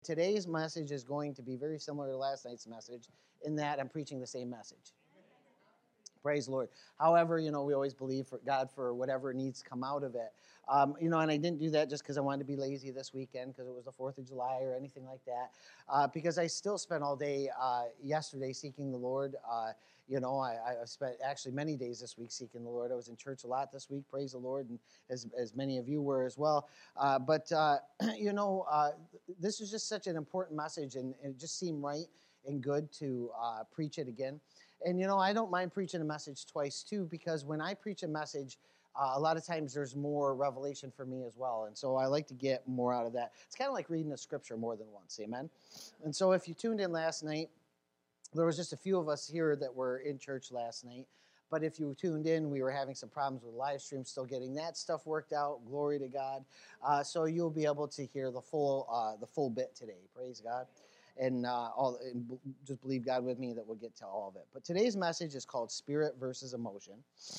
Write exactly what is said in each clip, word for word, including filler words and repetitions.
Today's message is going to be very similar to last night's message in that I'm preaching the same message. Praise the Lord. However, you know, we always believe for God for whatever needs to come out of it. Um, you know, and I didn't do that just because I wanted to be lazy this weekend because it was the fourth of July or anything like that. Uh, because I still spent all day uh, yesterday seeking the Lord. Uh, you know, I, I spent actually many days this week seeking the Lord. I was in church a lot this week, praise the Lord, and as, as many of you were as well. Uh, but, uh, you know, uh, this is just such an important message, and, and it just seemed right and good to uh, preach it again. And, you know, I don't mind preaching a message twice, too, because when I preach a message, uh, a lot of times there's more revelation for me as well. And so I like to get more out of that. It's kind of like reading a scripture more than once, amen? And so if you tuned in last night, there was just a few of us here that were in church last night. But if you tuned in, we were having some problems with live stream, still getting that stuff worked out. Glory to God. Uh, so you'll be able to hear the full, uh, the full bit today. Praise God. And, uh, all, and b- just believe God with me that we'll get to all of it. But today's message is called Spirit versus Emotion.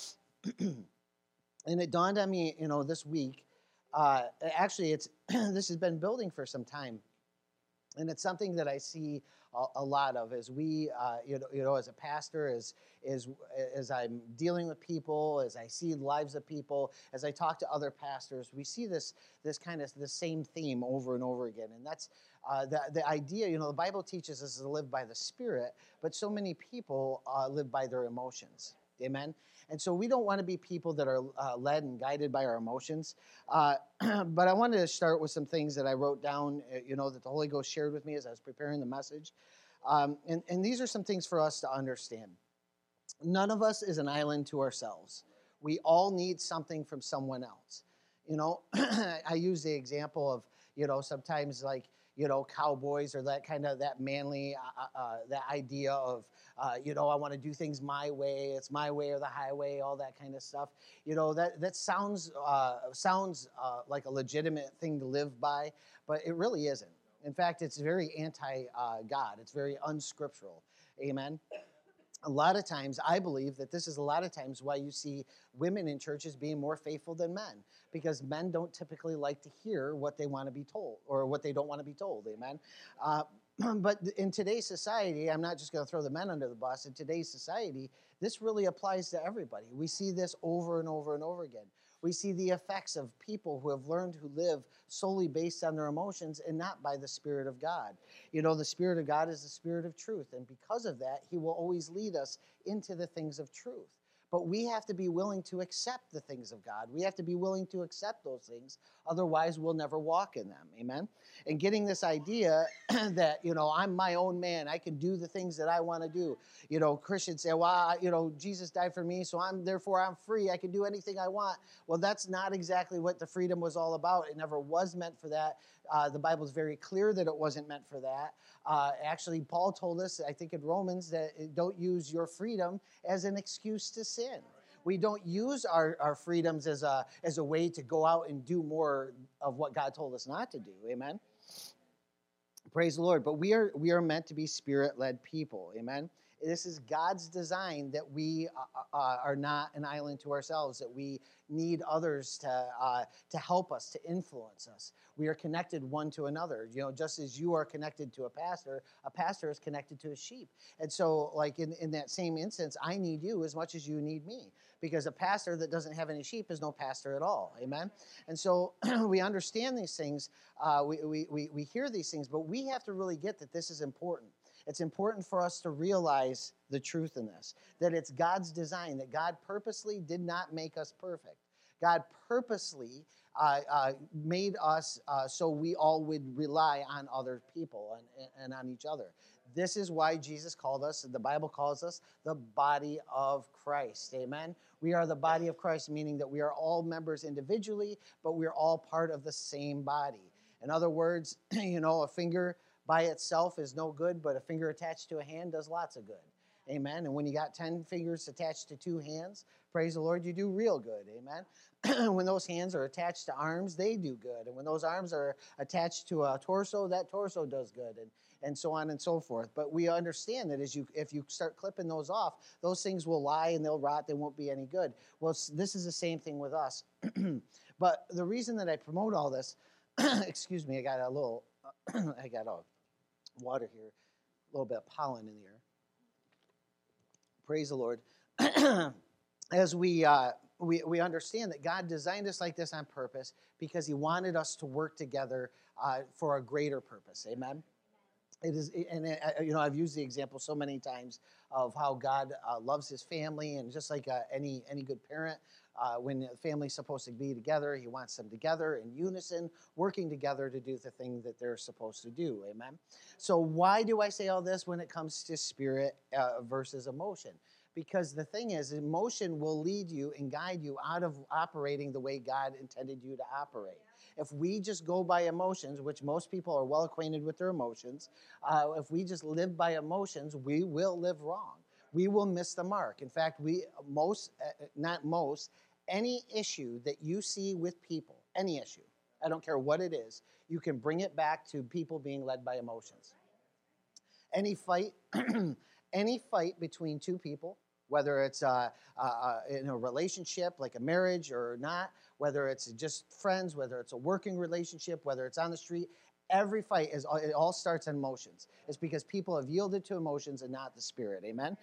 And it dawned on me, you know, this week. Uh, actually, it's this has been building for some time. And it's something that I see a, a lot of as we, uh, you know, you know, as a pastor, as as as I'm dealing with people, as I see the lives of people, as I talk to other pastors, we see this this kind of the same theme over and over again, and that's uh, the the idea. You know, the Bible teaches us to live by the Spirit, but so many people uh, live by their emotions. Amen. And so we don't want to be people that are uh, led and guided by our emotions. Uh, but I wanted to start with some things that I wrote down, uh, you know, that the Holy Ghost shared with me as I was preparing the message. Um, and, and these are some things for us to understand. None of us is an island to ourselves. We all need something from someone else. You know, I use the example of, you know, sometimes like, you know, cowboys or that kind of that manly, uh, uh, that idea of, uh, you know, I want to do things my way. It's my way or the highway, all that kind of stuff. You know, that that sounds uh, sounds uh, like a legitimate thing to live by, but it really isn't. In fact, it's very anti-God. It's very unscriptural. Amen. A lot of times, I believe that this is a lot of times why you see women in churches being more faithful than men, because men don't typically like to hear what they want to be told or what they don't want to be told. Amen. Uh, but in today's society, I'm not just going to throw the men under the bus. In today's society, this really applies to everybody. We see this over and over and over again. We see the effects of people who have learned to live solely based on their emotions and not by the Spirit of God. You know, the Spirit of God is the Spirit of truth, and because of that, He will always lead us into the things of truth. But we have to be willing to accept the things of God. We have to be willing to accept those things. Otherwise, we'll never walk in them. Amen? And getting this idea that, you know, I'm my own man. I can do the things that I want to do. You know, Christians say, well, I, you know, Jesus died for me, so I'm therefore I'm free. I can do anything I want. Well, that's not exactly what the freedom was all about. It never was meant for that. Uh, the Bible is very clear that it wasn't meant for that. Uh, actually, Paul told us, I think in Romans, that don't use your freedom as an excuse to sin. We don't use our, our freedoms as a, as a way to go out and do more of what God told us not to do. Amen? Praise the Lord. But we are we are meant to be Spirit-led people. Amen? This is God's design that we uh, uh, are not an island to ourselves, that we need others to uh, to help us, to influence us. We are connected one to another. You know, just as you are connected to a pastor, a pastor is connected to his sheep. And so, like in, in that same instance, I need you as much as you need me, because a pastor that doesn't have any sheep is no pastor at all. Amen? And so we understand these things, uh, we, we, we, we hear these things, but we have to really get that this is important. It's important for us to realize the truth in this, that it's God's design, that God purposely did not make us perfect. God purposely uh, uh, made us uh, so we all would rely on other people and, and on each other. This is why Jesus called us, the Bible calls us, the body of Christ. Amen? We are the body of Christ, meaning that we are all members individually, but we're all part of the same body. In other words, you know, a finger by itself is no good, but a finger attached to a hand does lots of good. Amen. And when you got ten fingers attached to two hands, praise the Lord, you do real good. Amen. When those hands are attached to arms, they do good. And when those arms are attached to a torso, that torso does good. And, and so on and so forth. But we understand that as you, if you start clipping those off, those things will lie and they'll rot. They won't be any good. Well, this is the same thing with us. But the reason that I promote all this, excuse me, I got a little I got a water here, a little bit of pollen in the air. Praise the Lord. As we, uh, we we understand that God designed us like this on purpose because He wanted us to work together uh, for a greater purpose. Amen. It is, and it, you know, I've used the example so many times of how God uh, loves His family, and just like uh, any any good parent, uh, when the family's supposed to be together, He wants them together in unison, working together to do the thing that they're supposed to do. Amen. So why do I say all this when it comes to spirit uh, versus emotion? Because the thing is, emotion will lead you and guide you out of operating the way God intended you to operate. If we just go by emotions, which most people are well acquainted with their emotions, uh, if we just live by emotions, we will live wrong. We will miss the mark. In fact, we most, uh, not most, any issue that you see with people, any issue, I don't care what it is, you can bring it back to people being led by emotions. Any fight, any fight between two people, whether it's uh, uh, in a relationship like a marriage or not, whether it's just friends, whether it's a working relationship, whether it's on the street, every fight is it all starts in emotions. It's because people have yielded to emotions and not the Spirit. Amen.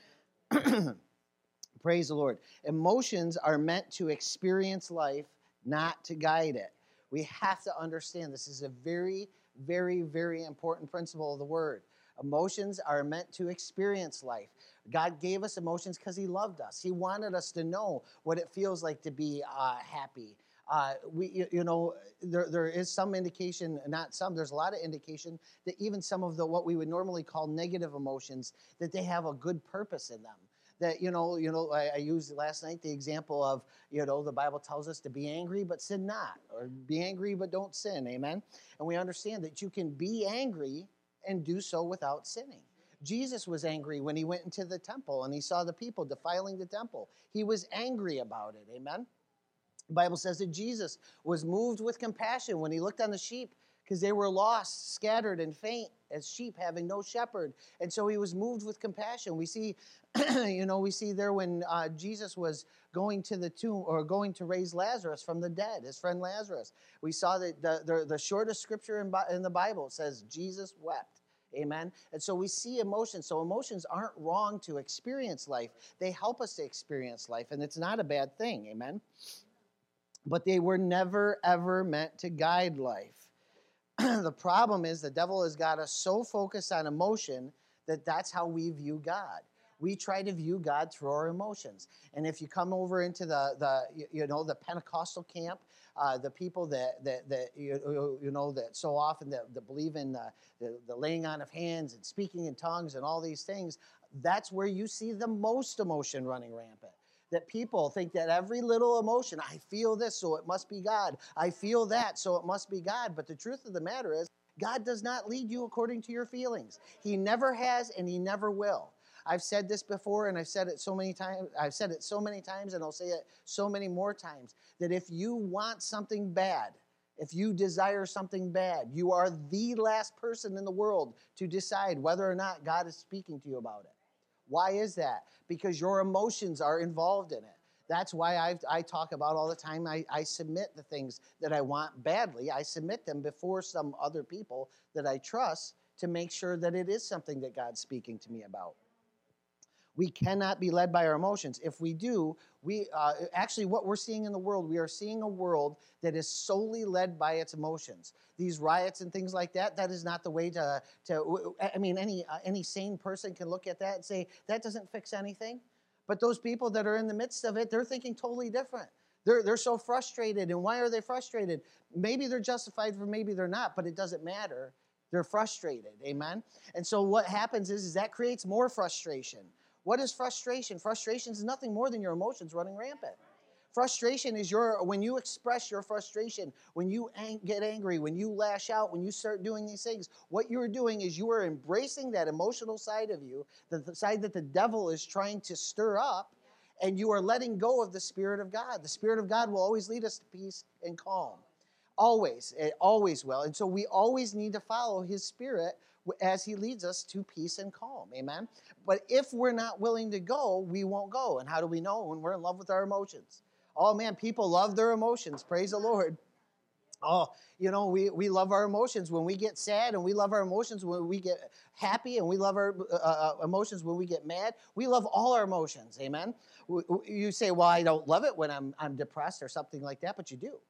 Praise the Lord. Emotions are meant to experience life, not to guide it. We have to understand this is a very, very, very important principle of the Word. Emotions are meant to experience life. God gave us emotions because He loved us. He wanted us to know what it feels like to be uh, happy. Uh, we, you, you know, there, there is some indication, not some, there's a lot of indication that even some of the what we would normally call negative emotions, that they have a good purpose in them. That, you know, you know, I, I used last night the example of, you know, the Bible tells us to be angry but sin not, or be angry but don't sin, amen? And we understand that you can be angry and do so without sinning. Jesus was angry when He went into the temple and He saw the people defiling the temple. He was angry about it, amen? The Bible says that Jesus was moved with compassion when He looked on the sheep because they were lost, scattered, and faint as sheep having no shepherd. And so He was moved with compassion. We see, you know, we see there when uh, Jesus was going to the tomb or going to raise Lazarus from the dead, his friend Lazarus. We saw that the, the, the shortest scripture in, in the Bible says Jesus wept. Amen. And so we see emotions. So emotions aren't wrong to experience life. They help us to experience life, and it's not a bad thing. Amen. But they were never, ever meant to guide life. The problem is the devil has got us so focused on emotion that that's how we view God. We try to view God through our emotions. And if you come over into the, the you know, the Pentecostal camp, uh, the people that, that, that you, you know, that so often that, that believe in the, the, the laying on of hands and speaking in tongues and all these things, that's where you see the most emotion running rampant. That people think that every little emotion, I feel this, so it must be God. I feel that, so it must be God. But the truth of the matter is, God does not lead you according to your feelings. He never has, and He never will. I've said this before, and I've said it so many times. I've said it so many times, and I'll say it so many more times, that if you want something bad, if you desire something bad, you are the last person in the world to decide whether or not God is speaking to you about it. Why is that? Because your emotions are involved in it. That's why I, I talk about all the time. I, I submit the things that I want badly. I submit them before some other people that I trust to make sure that it is something that God's speaking to me about. We cannot be led by our emotions. If we do, we uh, actually what we're seeing in the world, we are seeing a world that is solely led by its emotions. These riots and things like that, that is not the way to, to I mean, any, uh, any sane person can look at that and say, that doesn't fix anything. But those people that are in the midst of it, they're thinking totally different. They're, they're so frustrated. And why are they frustrated? Maybe they're justified, or maybe they're not, but it doesn't matter. They're frustrated, amen? And so what happens is, is that creates more frustration. What is frustration? Frustration is nothing more than your emotions running rampant. Frustration is your when you express your frustration, when you ang- get angry, when you lash out, when you start doing these things, what you're doing is you are embracing that emotional side of you, the, the side that the devil is trying to stir up, and you are letting go of the Spirit of God. The Spirit of God will always lead us to peace and calm. Always. It always will. And so we always need to follow His Spirit as He leads us to peace and calm. Amen? But if we're not willing to go, we won't go. And how do we know? When we're in love with our emotions. Oh, man, people love their emotions. Praise the Lord. Oh, you know, we, we love our emotions when we get sad, and we love our emotions when we get happy, and we love our uh, uh, emotions when we get mad. We love all our emotions, amen? W- w- You say, well, I don't love it when I'm, I'm depressed or something like that, but you do.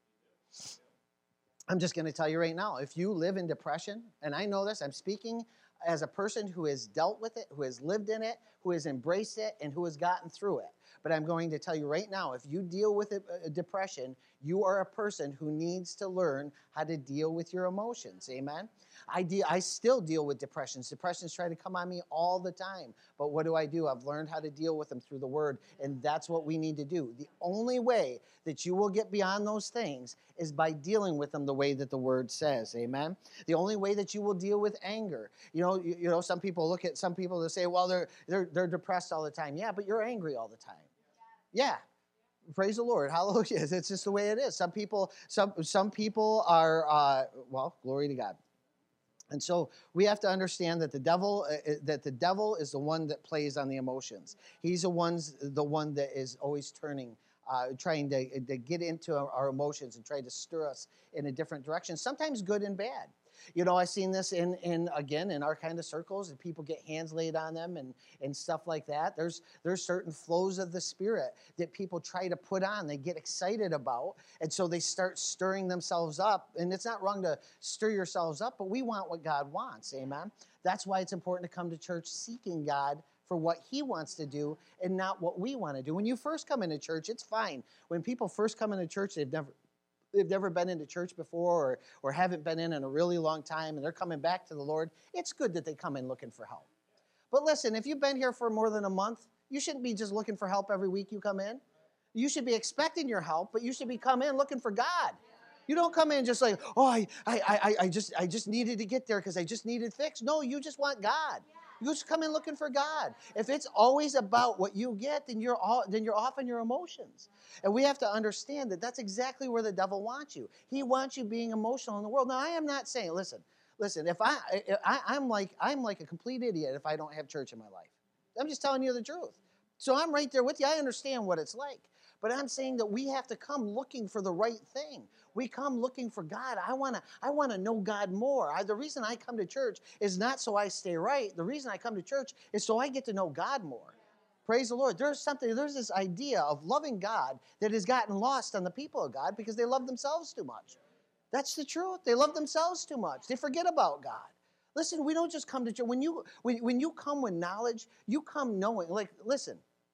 I'm just going to tell you right now, if you live in depression, and I know this, I'm speaking as a person who has dealt with it, who has lived in it, who has embraced it, and who has gotten through it. But I'm going to tell you right now, if you deal with it, uh, depression, you are a person who needs to learn how to deal with your emotions. Amen? I, de- I still deal with depressions. Depressions try to come on me all the time. But what do I do? I've learned how to deal with them through the Word, and that's what we need to do. The only way that you will get beyond those things is by dealing with them the way that the Word says. Amen? The only way that you will deal with anger. You know, you, you know, some people look at some people that say, well, they're, they're, they're depressed all the time. Yeah, but you're angry all the time. Yeah. Praise the Lord. Hallelujah. It's just the way it is. Some people, some some people are, uh, well, glory to God. And so we have to understand that the devil, uh, that the devil is the one that plays on the emotions. He's the one's the one that is always turning, uh, trying to, to get into our, our emotions and try to stir us in a different direction. Sometimes good and bad. You know, I've seen this in, in again, in our kind of circles, and people get hands laid on them and, and stuff like that. There's there's certain flows of the Spirit that people try to put on, they get excited about, and so they start stirring themselves up. And it's not wrong to stir yourselves up, but we want what God wants, amen? That's why it's important to come to church seeking God for what he wants to do and not what we want to do. When you first come into church, it's fine. When people first come into church, they've never they've never been into church before, or, or haven't been in in a really long time, and they're coming back to the Lord, it's good that they come in looking for help. But listen, if you've been here for more than a month, you shouldn't be just looking for help every week you come in. You should be expecting your help, but you should be coming in looking for God. You don't come in just like, oh, I, I, I, I just, I just needed to get there because I just needed fixed. No, you just want God. You just come in looking for God. If it's always about what you get, then you're all, then you're off in your emotions. And we have to understand that that's exactly where the devil wants you. He wants you being emotional in the world. Now, I am not saying, listen, listen. If I, I, I'm like, I'm like a complete idiot if I don't have church in my life. I'm just telling you the truth. So I'm right there with you. I understand what it's like. But I'm saying that we have to come looking for the right thing. We come looking for God. I want to I want to know God more. I, the reason I come to church is not so I stay right. The reason I come to church is so I get to know God more. Praise the Lord. There's something, there's this idea of loving God that has gotten lost on the people of God because they love themselves too much. That's the truth. They love themselves too much. They forget about God. Listen, we don't just come to church. When you when, when you come with knowledge, you come knowing. Like, listen,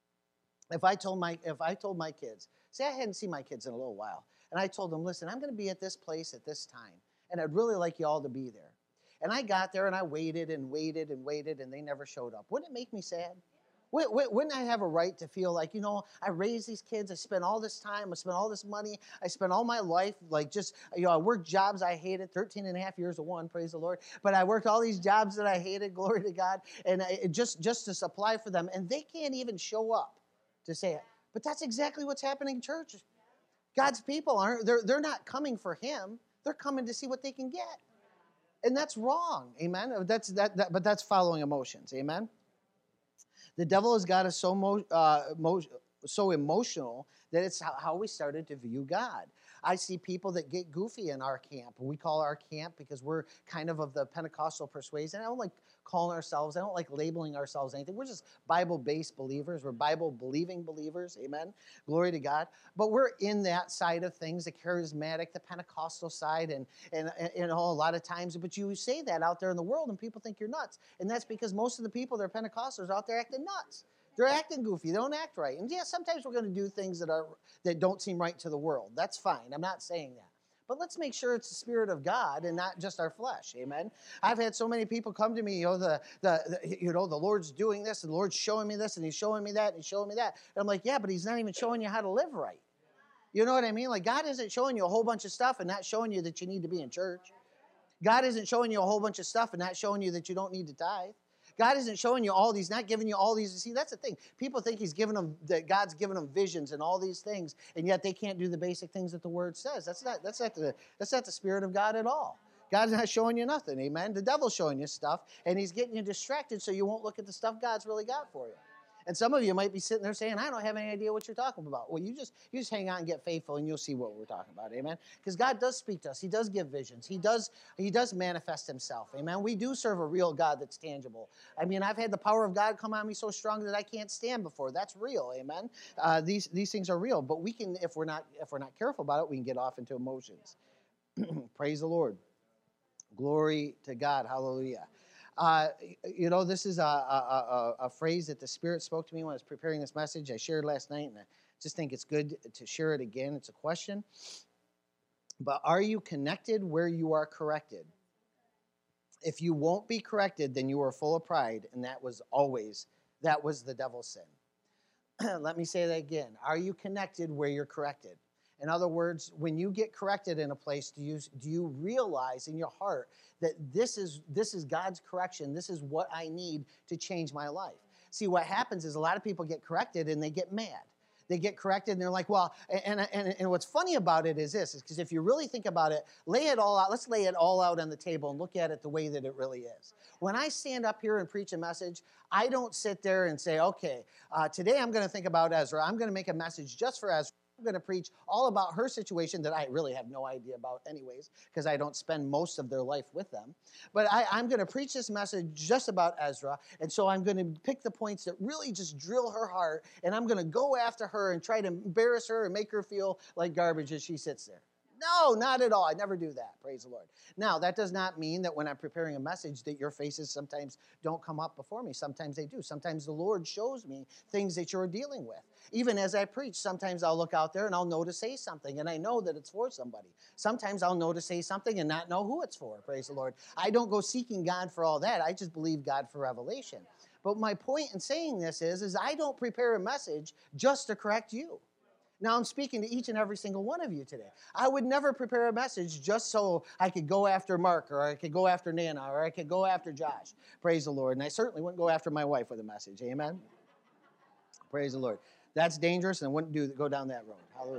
if I told my if I told my kids, say I hadn't seen my kids in a little while, and I told them, listen, I'm going to be at this place at this time, and I'd really like you all to be there. And I got there and I waited and waited and waited, and they never showed up. Wouldn't it make me sad? Wouldn't I have a right to feel like, you know, I raised these kids, I spent all this time, I spent all this money, I spent all my life, like just, you know, I worked jobs I hated, thirteen and a half years of one, praise the Lord, but I worked all these jobs that I hated, glory to God, and I, just, just to supply for them, and they can't even show up to say it. But that's exactly what's happening in church. God's people aren't, they're, they're not coming for him, they're coming to see what they can get. And that's wrong, amen? That's, that, that, but that's following emotions, amen? The devil has got us so mo- uh, mo- so emotional that it's how, how we started to view God. I see people that get goofy in our camp. We call our camp because we're kind of of the Pentecostal persuasion. I don't like calling ourselves, I don't like labeling ourselves anything. We're just Bible-based believers. We're Bible-believing believers. Amen. Glory to God. But we're in that side of things, the charismatic, the Pentecostal side, and, and, and you know, a lot of times, but you say that out there in the world and people think you're nuts. And that's because most of the people that are Pentecostals are out there acting nuts. They're acting goofy. They don't act right. And yeah, sometimes we're going to do things that are that don't seem right to the world. That's fine. I'm not saying that. But let's make sure it's the Spirit of God and not just our flesh. Amen. I've had so many people come to me, you know, the, the, the you know, the Lord's doing this and the Lord's showing me this and he's showing me that and he's showing me that. And I'm like, yeah, but he's not even showing you how to live right. You know what I mean? Like, God isn't showing you a whole bunch of stuff and not showing you that you need to be in church. God isn't showing you a whole bunch of stuff and not showing you that you don't need to tithe. God isn't showing you all these, not giving you all these. See, that's the thing. People think he's giving them, that God's giving them visions and all these things, and yet they can't do the basic things that the Word says. That's not, that's not the, that's not the Spirit of God at all. God's not showing you nothing, amen? The devil's showing you stuff, and he's getting you distracted so you won't look at the stuff God's really got for you. And some of you might be sitting there saying, I don't have any idea what you're talking about. Well, you just you just hang on and get faithful, and you'll see what we're talking about. Amen. Because God does speak to us. He does give visions. He does He does manifest himself. Amen. We do serve a real God that's tangible. I mean, I've had the power of God come on me so strong that I can't stand before. That's real. Amen. Uh, these these things are real. But we can, if we're not if we're not careful about it, we can get off into emotions. Praise the Lord. Glory to God. Hallelujah. Uh, you know, this is a, a, a, a phrase that the Spirit spoke to me when I was preparing this message. I shared last night, and I just think it's good to share it again. It's a question. But are you connected where you are corrected? If you won't be corrected, then you are full of pride, and that was always, that was the devil's sin. Let me say that again. Are you connected where you're corrected? In other words, when you get corrected in a place, do you, do you realize in your heart that this is, this is God's correction? This is what I need to change my life. See, what happens is a lot of people get corrected and they get mad. They get corrected and they're like, well, and, and, and what's funny about it is this, is because if you really think about it, lay it all out, let's lay it all out on the table and look at it the way that it really is. When I stand up here and preach a message, I don't sit there and say, okay, uh, today I'm going to think about Ezra. I'm going to make a message just for Ezra. I'm going to preach all about her situation that I really have no idea about anyways, because I don't spend most of their life with them. But I, I'm going to preach this message just about Ezra, and so I'm going to pick the points that really just drill her heart, and I'm going to go after her and try to embarrass her and make her feel like garbage as she sits there. No, not at all. I never do that. Praise the Lord. Now, that does not mean that when I'm preparing a message that your faces sometimes don't come up before me. Sometimes they do. Sometimes the Lord shows me things that you're dealing with. Even as I preach, sometimes I'll look out there and I'll know to say something, and I know that it's for somebody. Sometimes I'll know to say something and not know who it's for. Praise the Lord. I don't go seeking God for all that. I just believe God for revelation. But my point in saying this is, is I don't prepare a message just to correct you. Now, I'm speaking to each and every single one of you today. I would never prepare a message just so I could go after Mark, or I could go after Nana, or I could go after Josh. Praise the Lord. And I certainly wouldn't go after my wife with a message. Amen? Praise the Lord. That's dangerous, and I wouldn't do go down that road. Hallelujah.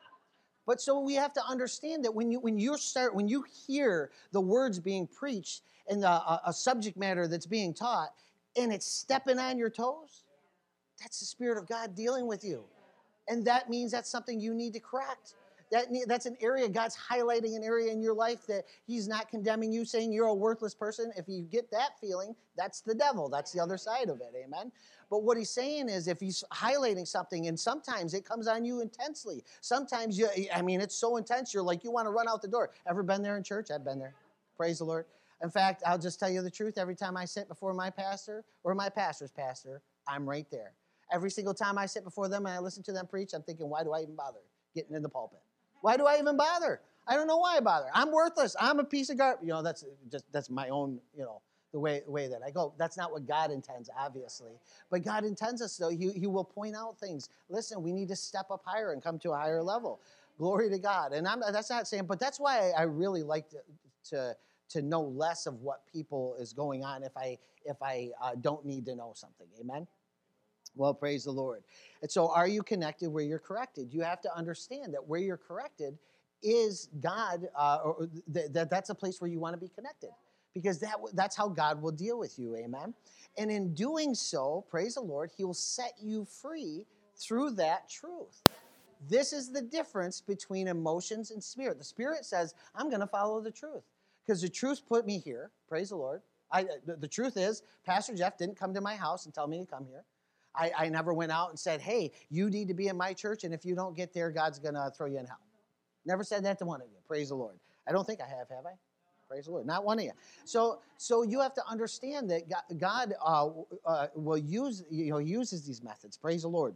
But so we have to understand that when you when you start when you hear the words being preached and the, a, a subject matter that's being taught, and it's stepping on your toes, that's the Spirit of God dealing with you. And that means that's something you need to correct. That, that's an area, God's highlighting an area in your life that he's not condemning you, saying you're a worthless person. If you get that feeling, that's the devil. That's the other side of it, amen? But what he's saying is if he's highlighting something, and sometimes it comes on you intensely. Sometimes, you, I mean, it's so intense, you're like, you want to run out the door. Ever been there in church? I've been there. Praise the Lord. In fact, I'll just tell you the truth. Every time I sit before my pastor or my pastor's pastor, I'm right there. Every single time I sit before them and I listen to them preach, I'm thinking, why do I even bother getting in the pulpit? Why do I even bother? I don't know why I bother. I'm worthless. I'm a piece of garbage. You know, that's just that's my own, you know, the way the way that I go. That's not what God intends, obviously. But God intends us, though. He, he will point out things. Listen, we need to step up higher and come to a higher level. Glory to God. And I'm that's not saying, but that's why I really like to to, to know less of what people is going on if I if I uh, don't need to know something. Amen. Well, praise the Lord. And so are you connected where you're corrected? You have to understand that where you're corrected is God, uh, or th- th- that's a place where you want to be connected, because that that's how God will deal with you, amen? And in doing so, praise the Lord, he will set you free through that truth. This is the difference between emotions and spirit. The spirit says, I'm going to follow the truth because the truth put me here, praise the Lord. I, the, the truth is, Pastor Jeff didn't come to my house and tell me to come here. I, I never went out and said, hey, you need to be in my church, and if you don't get there, God's going to throw you in hell. Never said that to one of you. Praise the Lord. I don't think I have, have I? Praise the Lord. Not one of you. So so you have to understand that God, God uh, uh, will use, you know, uses these methods. Praise the Lord.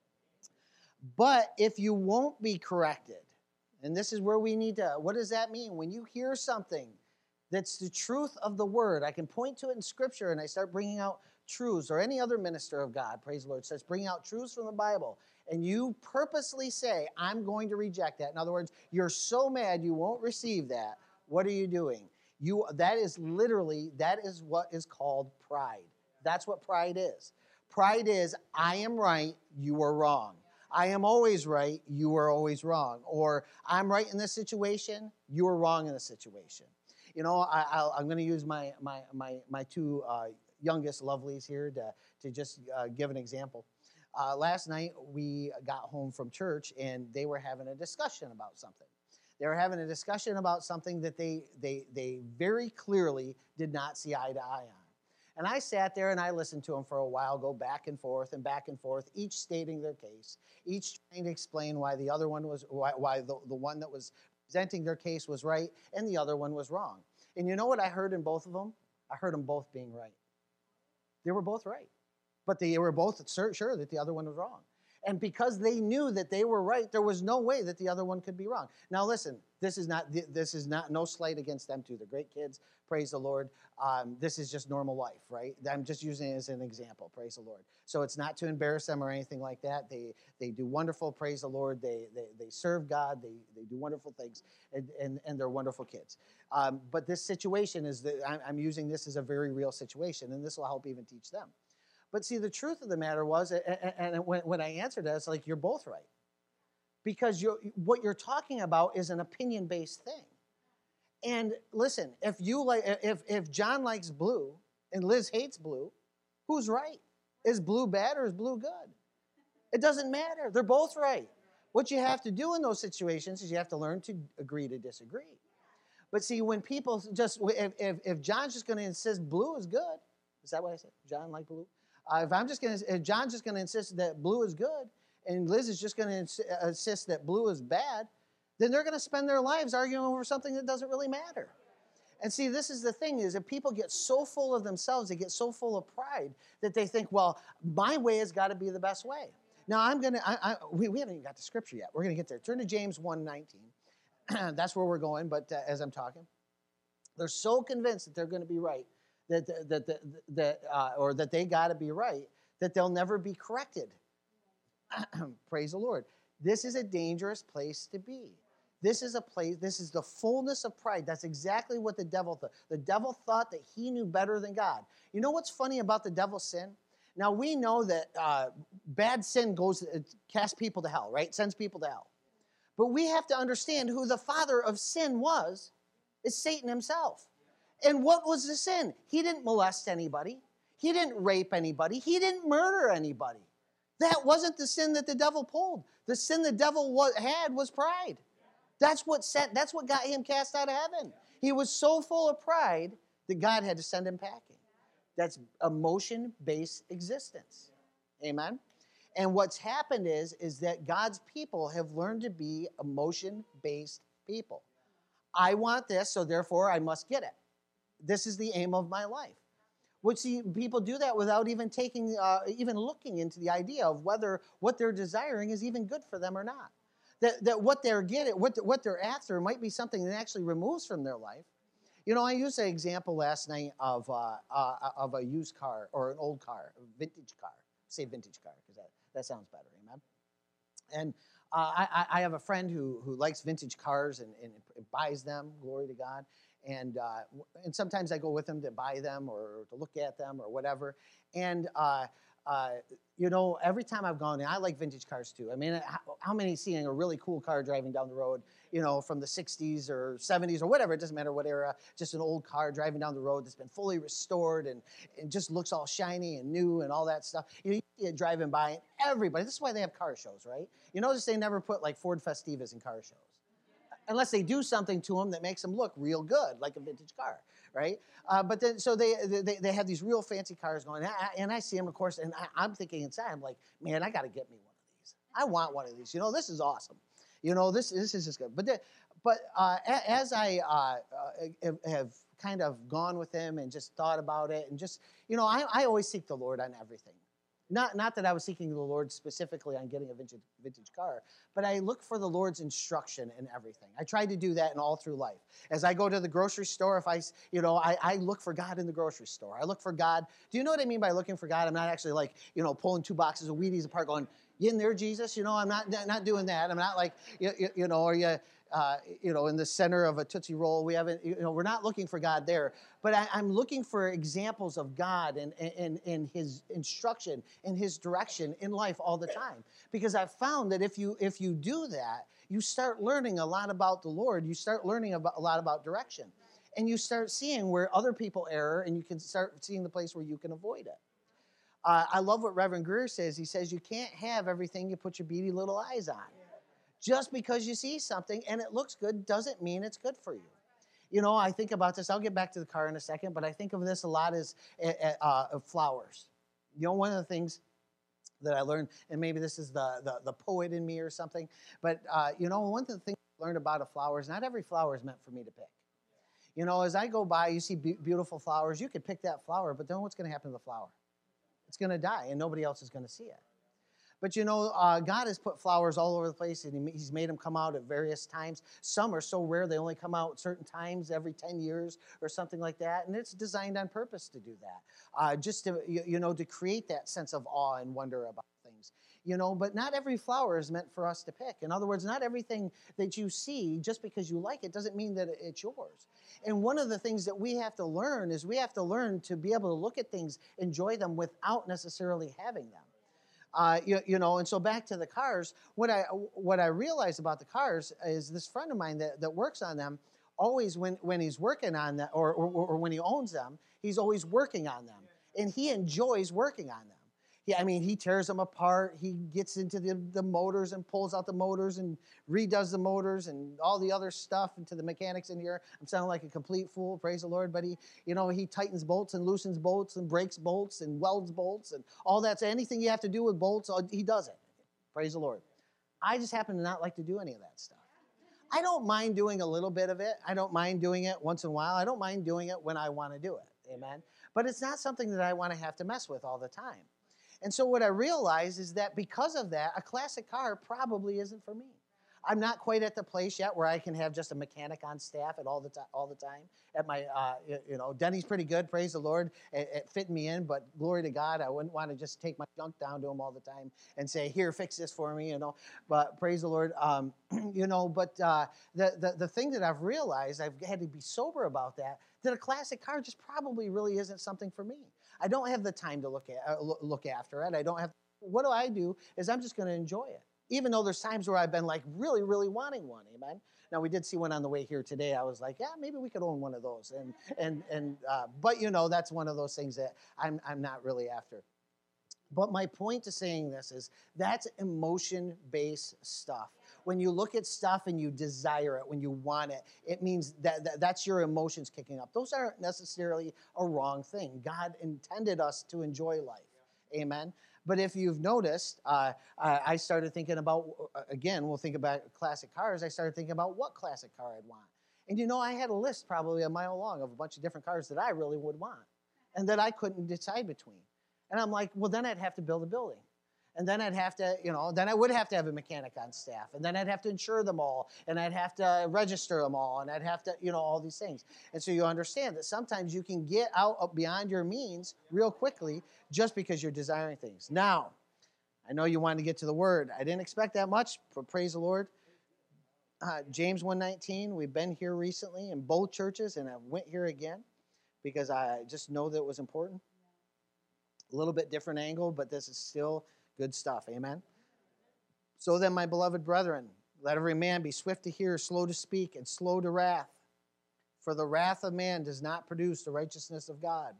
But if you won't be corrected, and this is where we need to, what does that mean? When you hear something that's the truth of the word, I can point to it in Scripture, and I start bringing out truths, or any other minister of God, praise the Lord, says bring out truths from the Bible, and you purposely say, I'm going to reject that. In other words, you're so mad you won't receive that. What are you doing? You that is literally, that is what is called pride. That's what pride is. Pride is, I am right, you are wrong. I am always right, you are always wrong. Or I'm right in this situation, you are wrong in this situation. You know, I, I'll, I'm going to use my my my my two uh, youngest lovelies here to to just uh, give an example. Uh, last night we got home from church and they were having a discussion about something. They were having a discussion about something that they they they very clearly did not see eye to eye on. And I sat there and I listened to them for a while, go back and forth and back and forth, each stating their case, each trying to explain why the other one was, why, why the, the one that was presenting their case was right and the other one was wrong. And you know what I heard in both of them? I heard them both being right. They were both right. But they were both sure that the other one was wrong. And because they knew that they were right, there was no way that the other one could be wrong. Now listen, this is not this is not no slight against them too. They're great kids, praise the Lord. Um, this is just normal life, right? I'm just using it as an example, praise the Lord. So it's not to embarrass them or anything like that. They they do wonderful, praise the Lord. They they, they serve God. They they do wonderful things, and and, and they're wonderful kids. Um, but this situation is that I'm, I'm using this as a very real situation, and this will help even teach them. But see, the truth of the matter was, and when, when I answered that, it's like, you're both right. Because you're, what you're talking about is an opinion-based thing. And listen, if you like, if, if John likes blue and Liz hates blue, who's right? Is blue bad or is blue good? It doesn't matter. They're both right. What you have to do in those situations is you have to learn to agree to disagree. But see, when people just, if, if, if John's just going to insist blue is good, is that what I said? John like blue? Uh, if I'm just going to, if John's just going to insist that blue is good, and Liz is just going to ins- insist that blue is bad, then they're going to spend their lives arguing over something that doesn't really matter. And see, this is the thing: is that people get so full of themselves, they get so full of pride that they think, well, my way has got to be the best way. Now, I'm going to, I, I, we, we haven't even got to scripture yet. We're going to get there. Turn to James one nineteen. That's where we're going. But uh, as I'm talking, they're so convinced that they're going to be right. That that that, that uh, or that they got to be right, that they'll never be corrected. Praise the Lord. This is a dangerous place to be. This is a place, this is the fullness of pride. That's exactly what the devil thought. The devil thought that he knew better than God. You know what's funny about the devil's sin? Now, we know that uh, bad sin goes, it casts people to hell, right? Sends people to hell. But we have to understand who the father of sin was, is Satan himself. And what was the sin? He didn't molest anybody. He didn't rape anybody. He didn't murder anybody. That wasn't the sin that the devil pulled. The sin the devil wa- had was pride. That's what sent, that's what got him cast out of heaven. He was so full of pride that God had to send him packing. That's emotion-based existence. Amen? And what's happened is, is that God's people have learned to be emotion-based people. I want this, so therefore I must get it. This is the aim of my life. Which see, people do that without even taking, uh, even looking into the idea of whether what they're desiring is even good for them or not. That that what they're getting, what the, what they're after, might be something that actually removes from their life. You know, I used an example last night of uh, uh, of a used car or an old car, a vintage car. Say vintage car because that, that sounds better, amen. And uh, I, I have a friend who who likes vintage cars and, and buys them. Glory to God. And uh, and sometimes I go with him to buy them or to look at them or whatever. And uh, uh, you know, every time I've gone, and I like vintage cars too. I mean, how, how many seeing a really cool car driving down the road, you know, from the sixties or seventies or whatever, it doesn't matter what era, just an old car driving down the road that's been fully restored and it just looks all shiny and new and all that stuff. You know, you see it driving by, and everybody, this is why they have car shows, right? You notice they never put like Ford Festivas in car shows. Unless they do something to them that makes them look real good, like a vintage car, right? Uh, but then, so they, they they have these real fancy cars going, and I, and I see them, of course, and I, I'm thinking inside, I'm like, man, I got to get me one of these. I want one of these. You know, this is awesome. You know, this this is just good. But the, but uh, as I uh, uh, have kind of gone with them and just thought about it, and just, you know, I, I always seek the Lord on everything. Not, not that I was seeking the Lord specifically on getting a vintage, vintage car, but I look for the Lord's instruction in everything. I try to do that in all through life. As I go to the grocery store, if I, you know, I, I look for God in the grocery store. I look for God. Do you know what I mean by looking for God? I'm not actually like, you know, pulling two boxes of Wheaties apart going, you in there, Jesus? You know, I'm not not doing that. I'm not like, you, you, you know, are you, uh, you know, in the center of a Tootsie Roll. We haven't, you know, we're not looking for God there. But I, I'm looking for examples of God and, and, and his instruction and his direction in life all the time. Because I've found that if you if you do that, you start learning a lot about the Lord. You start learning about, a lot about direction. And you start seeing where other people err, and you can start seeing the place where you can avoid it. Uh, I love what Reverend Greer says. He says, you can't have everything you put your beady little eyes on. Just because you see something and it looks good doesn't mean it's good for you. You know, I think about this. I'll get back to the car in a second, but I think of this a lot as uh, uh, flowers. You know, one of the things that I learned, and maybe this is the the, the poet in me or something, but, uh, you know, one of the things I learned about a flower is not every flower is meant for me to pick. You know, as I go by, you see be- beautiful flowers. You could pick that flower, but then what's going to happen to the flower? It's going to die, and nobody else is going to see it. But, you know, uh, God has put flowers all over the place, and he, he's made them come out at various times. Some are so rare, they only come out certain times every ten years or something like that, and it's designed on purpose to do that, uh, just to, you, you know, to create that sense of awe and wonder about things. You know, but not every flower is meant for us to pick. In other words, not everything that you see, just because you like it, doesn't mean that it's yours. And one of the things that we have to learn is we have to learn to be able to look at things, enjoy them without necessarily having them. Uh, you, you know, and so back to the cars, what I what I realized about the cars is this friend of mine that, that works on them, always when, when he's working on them, or, or, or when he owns them, he's always working on them. And he enjoys working on them. He, I mean, he tears them apart. He gets into the, the motors and pulls out the motors and redoes the motors and all the other stuff into the mechanics in here. I'm sounding like a complete fool, praise the Lord. But he, you know, he tightens bolts and loosens bolts and breaks bolts and welds bolts and all that. So anything you have to do with bolts, he does it. Praise the Lord. I just happen to not like to do any of that stuff. I don't mind doing a little bit of it. I don't mind doing it once in a while. I don't mind doing it when I want to do it. Amen. But it's not something that I want to have to mess with all the time. And so what I realized is that because of that, a classic car probably isn't for me. I'm not quite at the place yet where I can have just a mechanic on staff at all the time. All the time. At my, uh, you know, Denny's pretty good, praise the Lord, at, at fitting me in. But glory to God, I wouldn't want to just take my junk down to him all the time and say, "Here, fix this for me," you know. But praise the Lord, um, you know. But uh, the, the the thing that I've realized, I've had to be sober about that. That a classic car just probably really isn't something for me. I don't have the time to look at uh, look after it. I don't have. What do I do? Is I'm just going to enjoy it. Even though there's times where I've been like really, really wanting one, amen. Now we did see one on the way here today. I was like, yeah, maybe we could own one of those, and and and. Uh, but you know, that's one of those things that I'm I'm not really after. But my point to saying this is that's emotion-based stuff. When you look at stuff and you desire it, when you want it, it means that, that that's your emotions kicking up. Those aren't necessarily a wrong thing. God intended us to enjoy life. Amen. But if you've noticed, uh, I started thinking about, again, we'll think about classic cars. I started thinking about what classic car I'd want. And you know, I had a list probably a mile long of a bunch of different cars that I really would want and that I couldn't decide between. And I'm like, well, then I'd have to build a building. And then I'd have to, you know, then I would have to have a mechanic on staff. And then I'd have to insure them all. And I'd have to register them all. And I'd have to, you know, all these things. And so you understand that sometimes you can get out beyond your means real quickly just because you're desiring things. Now, I know you wanted to get to the word. I didn't expect that much, but praise the Lord. Uh, James one nineteen, we've been here recently in both churches, and I went here again because I just know that it was important. A little bit different angle, but this is still good stuff. Amen. So then, my beloved brethren, let every man be swift to hear, slow to speak, and slow to wrath. For the wrath of man does not produce the righteousness of God.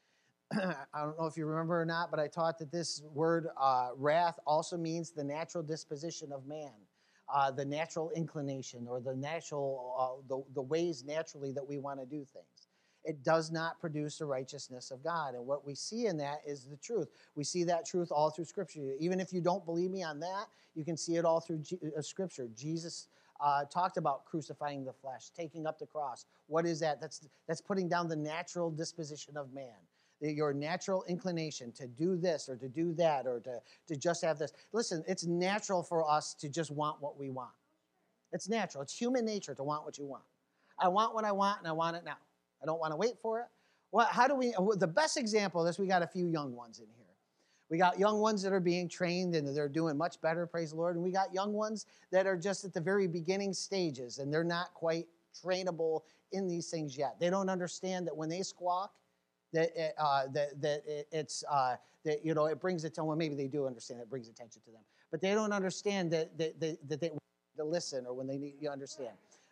I don't know if you remember or not, but I taught that this word uh, wrath also means the natural disposition of man, uh, the natural inclination, or the natural, uh, the, the ways naturally that we want to do things. It does not produce the righteousness of God. And what we see in that is the truth. We see that truth all through Scripture. Even if you don't believe me on that, you can see it all through G- uh, Scripture. Jesus uh, talked about crucifying the flesh, taking up the cross. What is that? That's, that's putting down the natural disposition of man. Your natural inclination to do this or to do that or to, to just have this. Listen, it's natural for us to just want what we want. It's natural. It's human nature to want what you want. I want what I want, and I want it now. I don't want to wait for it. Well, how do we, the best example of this, we got a few young ones in here. We got young ones that are being trained, and they're doing much better, praise the Lord. And we got young ones that are just at the very beginning stages, and they're not quite trainable in these things yet. They don't understand that when they squawk, that it, uh, that that it, it's uh, that you know it brings it to well maybe they do understand it brings attention to them, but they don't understand that that, that, that they need to listen or when they need you understand.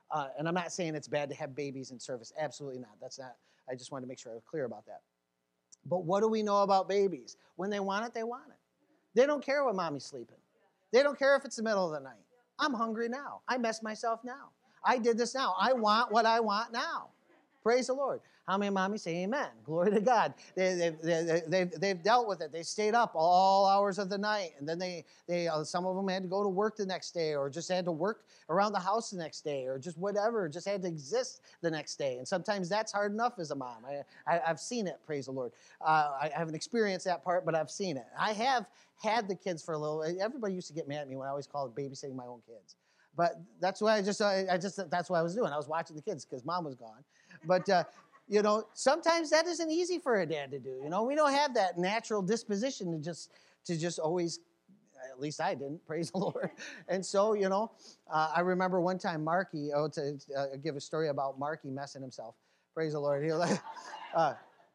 Uh, and I'm not saying it's bad to have babies in service. Absolutely not. That's not, I just wanted to make sure I was clear about that. But what do we know about babies? When they want it, they want it. They don't care when mommy's sleeping. They don't care if it's the middle of the night. I'm hungry now. I messed myself now. I did this now. I want what I want now. Praise the Lord. How many mommies say amen? Glory to God. They, they, they, they've, they've dealt with it. They stayed up all hours of the night. And then they, they uh, some of them had to go to work the next day, or just had to work around the house the next day, or just whatever, just had to exist the next day. And sometimes that's hard enough as a mom. I, I, I've seen it, praise the Lord. Uh, I haven't experienced that part, but I've seen it. I have had the kids for a little. Everybody used to get mad at me when I always called babysitting my own kids. But that's why I just, I, I just, that's what I was doing. I was watching the kids because mom was gone. But, uh, you know, sometimes that isn't easy for a dad to do. You know, we don't have that natural disposition to just, to just always, at least I didn't, praise the Lord. And so, you know, uh, I remember one time Marky, oh, to uh, give a story about Marky messing himself. Praise the Lord. He was like, uh,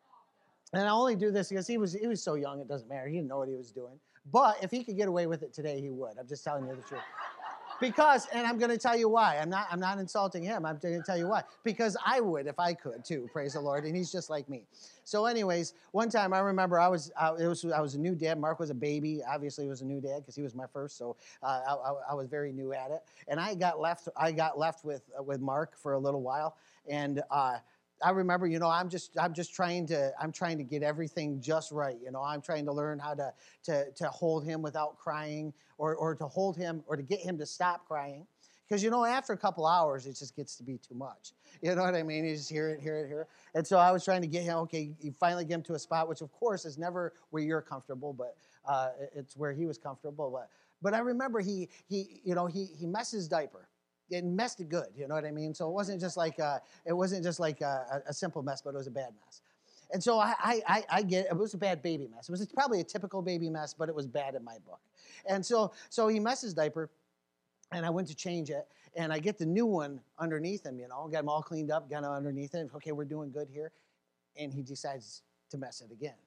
and I only do this because he was, he was so young, it doesn't matter. He didn't know what he was doing. But if he could get away with it today, he would. I'm just telling you the truth. Because, and I'm going to tell you why. I'm not, I'm not insulting him. I'm going to tell you why. Because I would if I could too, praise the Lord. And he's just like me. So anyways, one time I remember I was, I, it was, I was a new dad. Mark was a baby. Obviously he was a new dad because he was my first. So uh, I, I, I was very new at it. And I got left, I got left with, uh, with Mark for a little while. And, uh, I remember, you know, I'm just, I'm just trying to, I'm trying to get everything just right. You know, I'm trying to learn how to, to, to hold him without crying, or, or to hold him, or to get him to stop crying. Because, you know, after a couple hours, it just gets to be too much. You know what I mean? You just hear it, hear it, hear it. And so I was trying to get him, okay, you finally get him to a spot, which of course is never where you're comfortable, but uh, it's where he was comfortable. But, but I remember he, he, you know, he, he messed his diaper. It messed it good, you know what I mean? So it wasn't just like a, it wasn't just like a, a simple mess, but it was a bad mess. And so I, I, I get it was a bad baby mess. It was probably a typical baby mess, but it was bad in my book. And so, so he messed his diaper, and I went to change it, and I get the new one underneath him. You know, got him all cleaned up, got him underneath it. Okay, we're doing good here, and he decides to mess it again.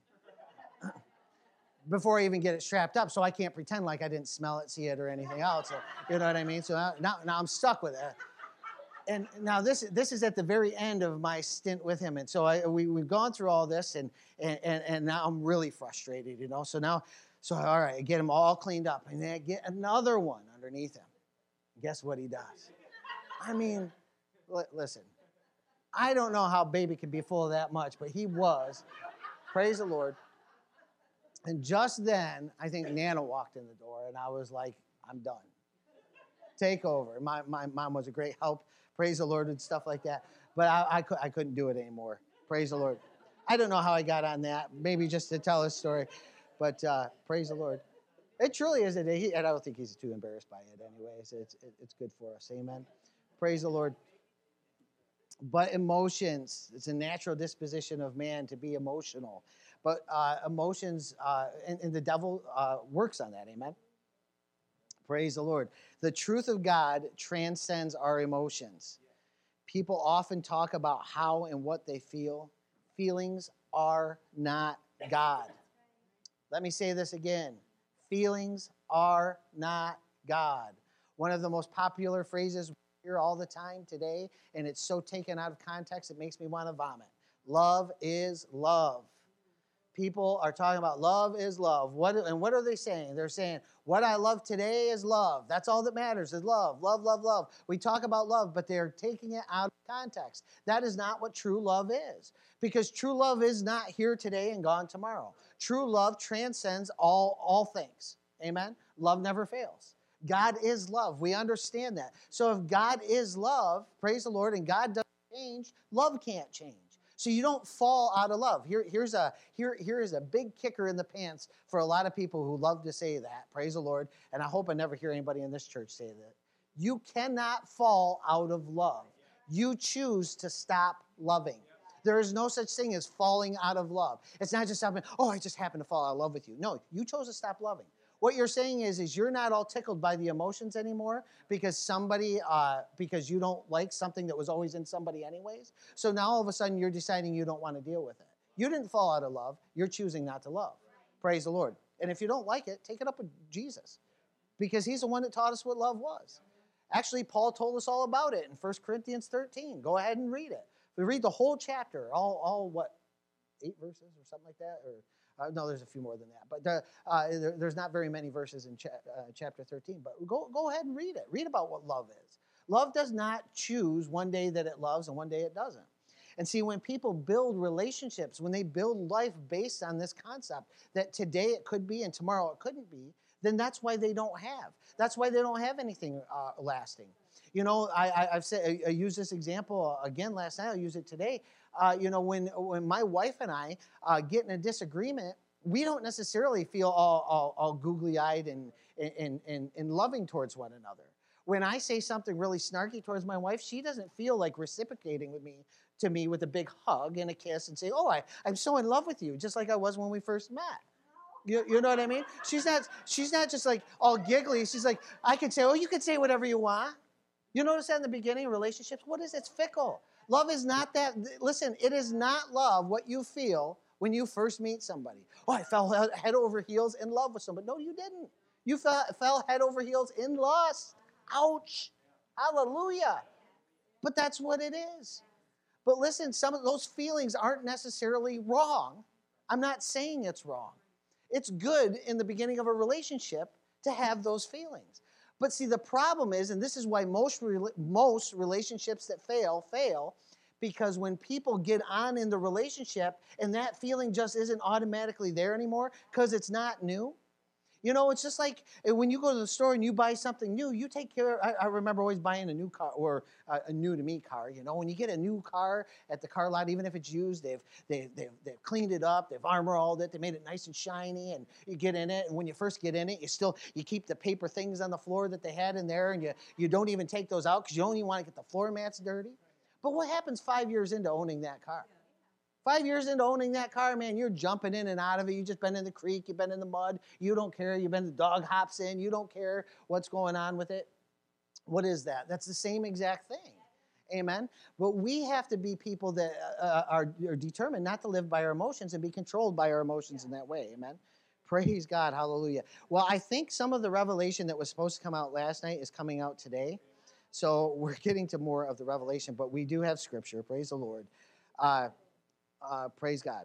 Before I even get it strapped up, so I can't pretend like I didn't smell it, see it, or anything else. So, you know what I mean? So now, now, now I'm stuck with it. And now this, this is at the very end of my stint with him. And so I, we, we've gone through all this, and, and, and, and now I'm really frustrated, you know? So now, so all right, I get him all cleaned up, and then I get another one underneath him. Guess what he does? I mean, li- listen, I don't know how baby can be full of that much, but he was. Praise the Lord. And just then, I think Nana walked in the door, and I was like, I'm done. Take over. My, my mom was a great help. Praise the Lord and stuff like that. But I, I, I couldn't do it anymore. Praise the Lord. I don't know how I got on that. Maybe just to tell a story. But uh, praise the Lord. It truly is. A day. He, and I don't think he's too embarrassed by it anyways. It's, it, it's good for us. Amen. Praise the Lord. But emotions, it's a natural disposition of man to be emotional. But uh, emotions, uh, and, and the devil uh, works on that, amen? Praise the Lord. The truth of God transcends our emotions. People often talk about how and what they feel. Feelings are not God. Let me say this again. Feelings are not God. One of the most popular phrases we hear all the time today, and it's so taken out of context, it makes me want to vomit. Love is love. People are talking about love is love. What, and what are they saying? They're saying, what I love today is love. That's all that matters is love, love, love, love. We talk about love, but they're taking it out of context. That is not what true love is. Because true love is not here today and gone tomorrow. True love transcends all, all things. Amen? Love never fails. God is love. We understand that. So if God is love, praise the Lord, and God doesn't change, love can't change. So you don't fall out of love. Here, here's a, here, here is a big kicker in the pants for a lot of people who love to say that. Praise the Lord. And I hope I never hear anybody in this church say that. You cannot fall out of love. You choose to stop loving. There is no such thing as falling out of love. It's not just happening, oh, I just happened to fall out of love with you. No, you chose to stop loving. What you're saying is, is you're not all tickled by the emotions anymore because somebody, uh, because you don't like something that was always in somebody anyways. So now all of a sudden you're deciding you don't want to deal with it. You didn't fall out of love. You're choosing not to love. Praise the Lord. And if you don't like it, take it up with Jesus because he's the one that taught us what love was. Actually, Paul told us all about it in First Corinthians thirteen. Go ahead and read it. We read the whole chapter, all, all what, eight verses or something like that? Or uh, no, there's a few more than that. But the, uh, there, there's not very many verses in cha- uh, chapter thirteen. But go, go ahead and read it. Read about what love is. Love does not choose one day that it loves and one day it doesn't. And see, when people build relationships, when they build life based on this concept that today it could be and tomorrow it couldn't be, then that's why they don't have. That's why they don't have anything uh, lasting. You know, I, I, I've said I, I used this example again last night. I'll use it today. Uh, you know, when when my wife and I uh, get in a disagreement, we don't necessarily feel all, all, all googly-eyed and, and, and, and loving towards one another. When I say something really snarky towards my wife, she doesn't feel like reciprocating with me to me with a big hug and a kiss and say, oh, I, I'm so in love with you, just like I was when we first met. You, you know what I mean? She's not, she's not just like all giggly. She's like, I could say, oh, you could say whatever you want. You notice that in the beginning of relationships? What is it? It's fickle. Love is not that. Listen, it is not love what you feel when you first meet somebody. Oh, I fell head over heels in love with somebody. No, you didn't. You fell, fell head over heels in lust. Ouch. Hallelujah. But that's what it is. But listen, some of those feelings aren't necessarily wrong. I'm not saying it's wrong. It's good in the beginning of a relationship to have those feelings. But see, the problem is, and this is why most most relationships that fail, fail, because when people get on in the relationship and that feeling just isn't automatically there anymore because it's not new. You know, it's just like when you go to the store and you buy something new, you take care. I, I remember always buying a new car or a, a new to me car. You know, when you get a new car at the car lot, even if it's used, they've they, they've they've cleaned it up, they've armor-alled it, they made it nice and shiny, and you get in it. And when you first get in it, you still you keep the paper things on the floor that they had in there, and you you don't even take those out because you don't even want to get the floor mats dirty. But what happens five years into owning that car? Five years into owning that car, man, you're jumping in and out of it. You've just been in the creek. You've been in the mud. You don't care. You've been, the dog hops in. You don't care what's going on with it. What is that? That's the same exact thing. Amen? But we have to be people that uh, are, are determined not to live by our emotions and be controlled by our emotions in that way. Amen? Praise God. Hallelujah. Well, I think some of the revelation that was supposed to come out last night is coming out today. So we're getting to more of the revelation, but we do have scripture. Praise the Lord. Uh, Uh, praise God.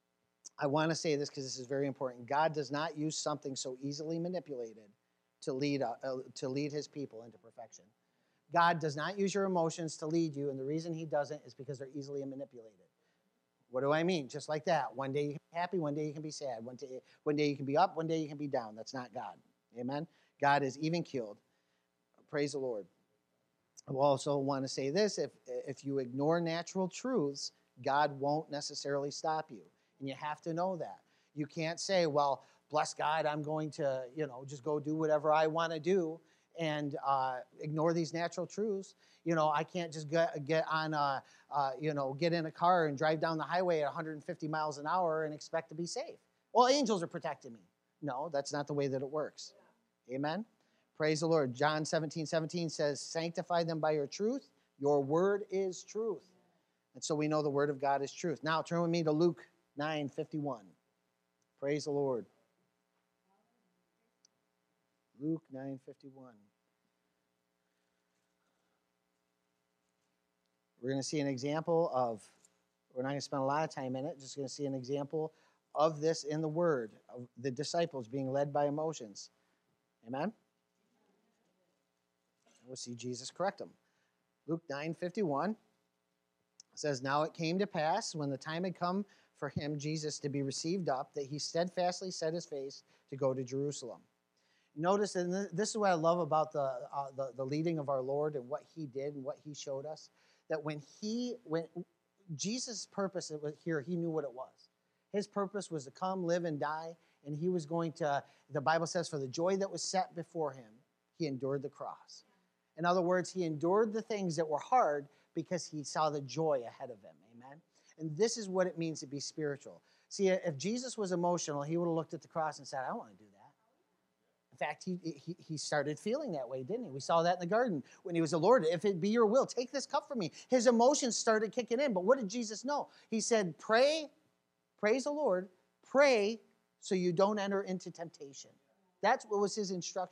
I want to say this because this is very important. God does not use something so easily manipulated to lead uh, uh, to lead his people into perfection. God does not use your emotions to lead you, and the reason he doesn't is because they're easily manipulated. What do I mean? Just like that. One day you can be happy, one day you can be sad. One day, one day you can be up, one day you can be down. That's not God. Amen? God is even keeled. Praise the Lord. I also want to say this. If, if you ignore natural truths, God won't necessarily stop you. And you have to know that. You can't say, well, bless God, I'm going to, you know, just go do whatever I want to do and uh, ignore these natural truths. You know, I can't just get, get on, a, uh, you know, get in a car and drive down the highway at one hundred fifty miles an hour and expect to be safe. Well, angels are protecting me. No, that's not the way that it works. Amen? Praise the Lord. John seventeen seventeen says, sanctify them by your truth. Your word is truth. And so we know the word of God is truth. Now turn with me to Luke nine fifty-one. Praise the Lord. Luke nine fifty-one. We're going to see an example of, we're not going to spend a lot of time in it, just going to see an example of this in the word, of the disciples being led by emotions. Amen? We'll see Jesus correct them. Luke nine fifty-one. It says, now it came to pass, when the time had come for him, Jesus, to be received up, that he steadfastly set his face to go to Jerusalem. Notice, and this is what I love about the, uh, the, the leading of our Lord and what he did and what he showed us, that when he, when Jesus' purpose here, he knew what it was. His purpose was to come, live, and die, and he was going to, the Bible says, for the joy that was set before him, he endured the cross. In other words, he endured the things that were hard because he saw the joy ahead of him. Amen? And this is what it means to be spiritual. See, if Jesus was emotional, he would have looked at the cross and said, I don't want to do that. In fact, he, he, he started feeling that way, didn't he? We saw that in the garden when he was the Lord. If it be your will, take this cup from me. His emotions started kicking in. But what did Jesus know? He said, pray, praise the Lord, pray so you don't enter into temptation. That's what was his instruction.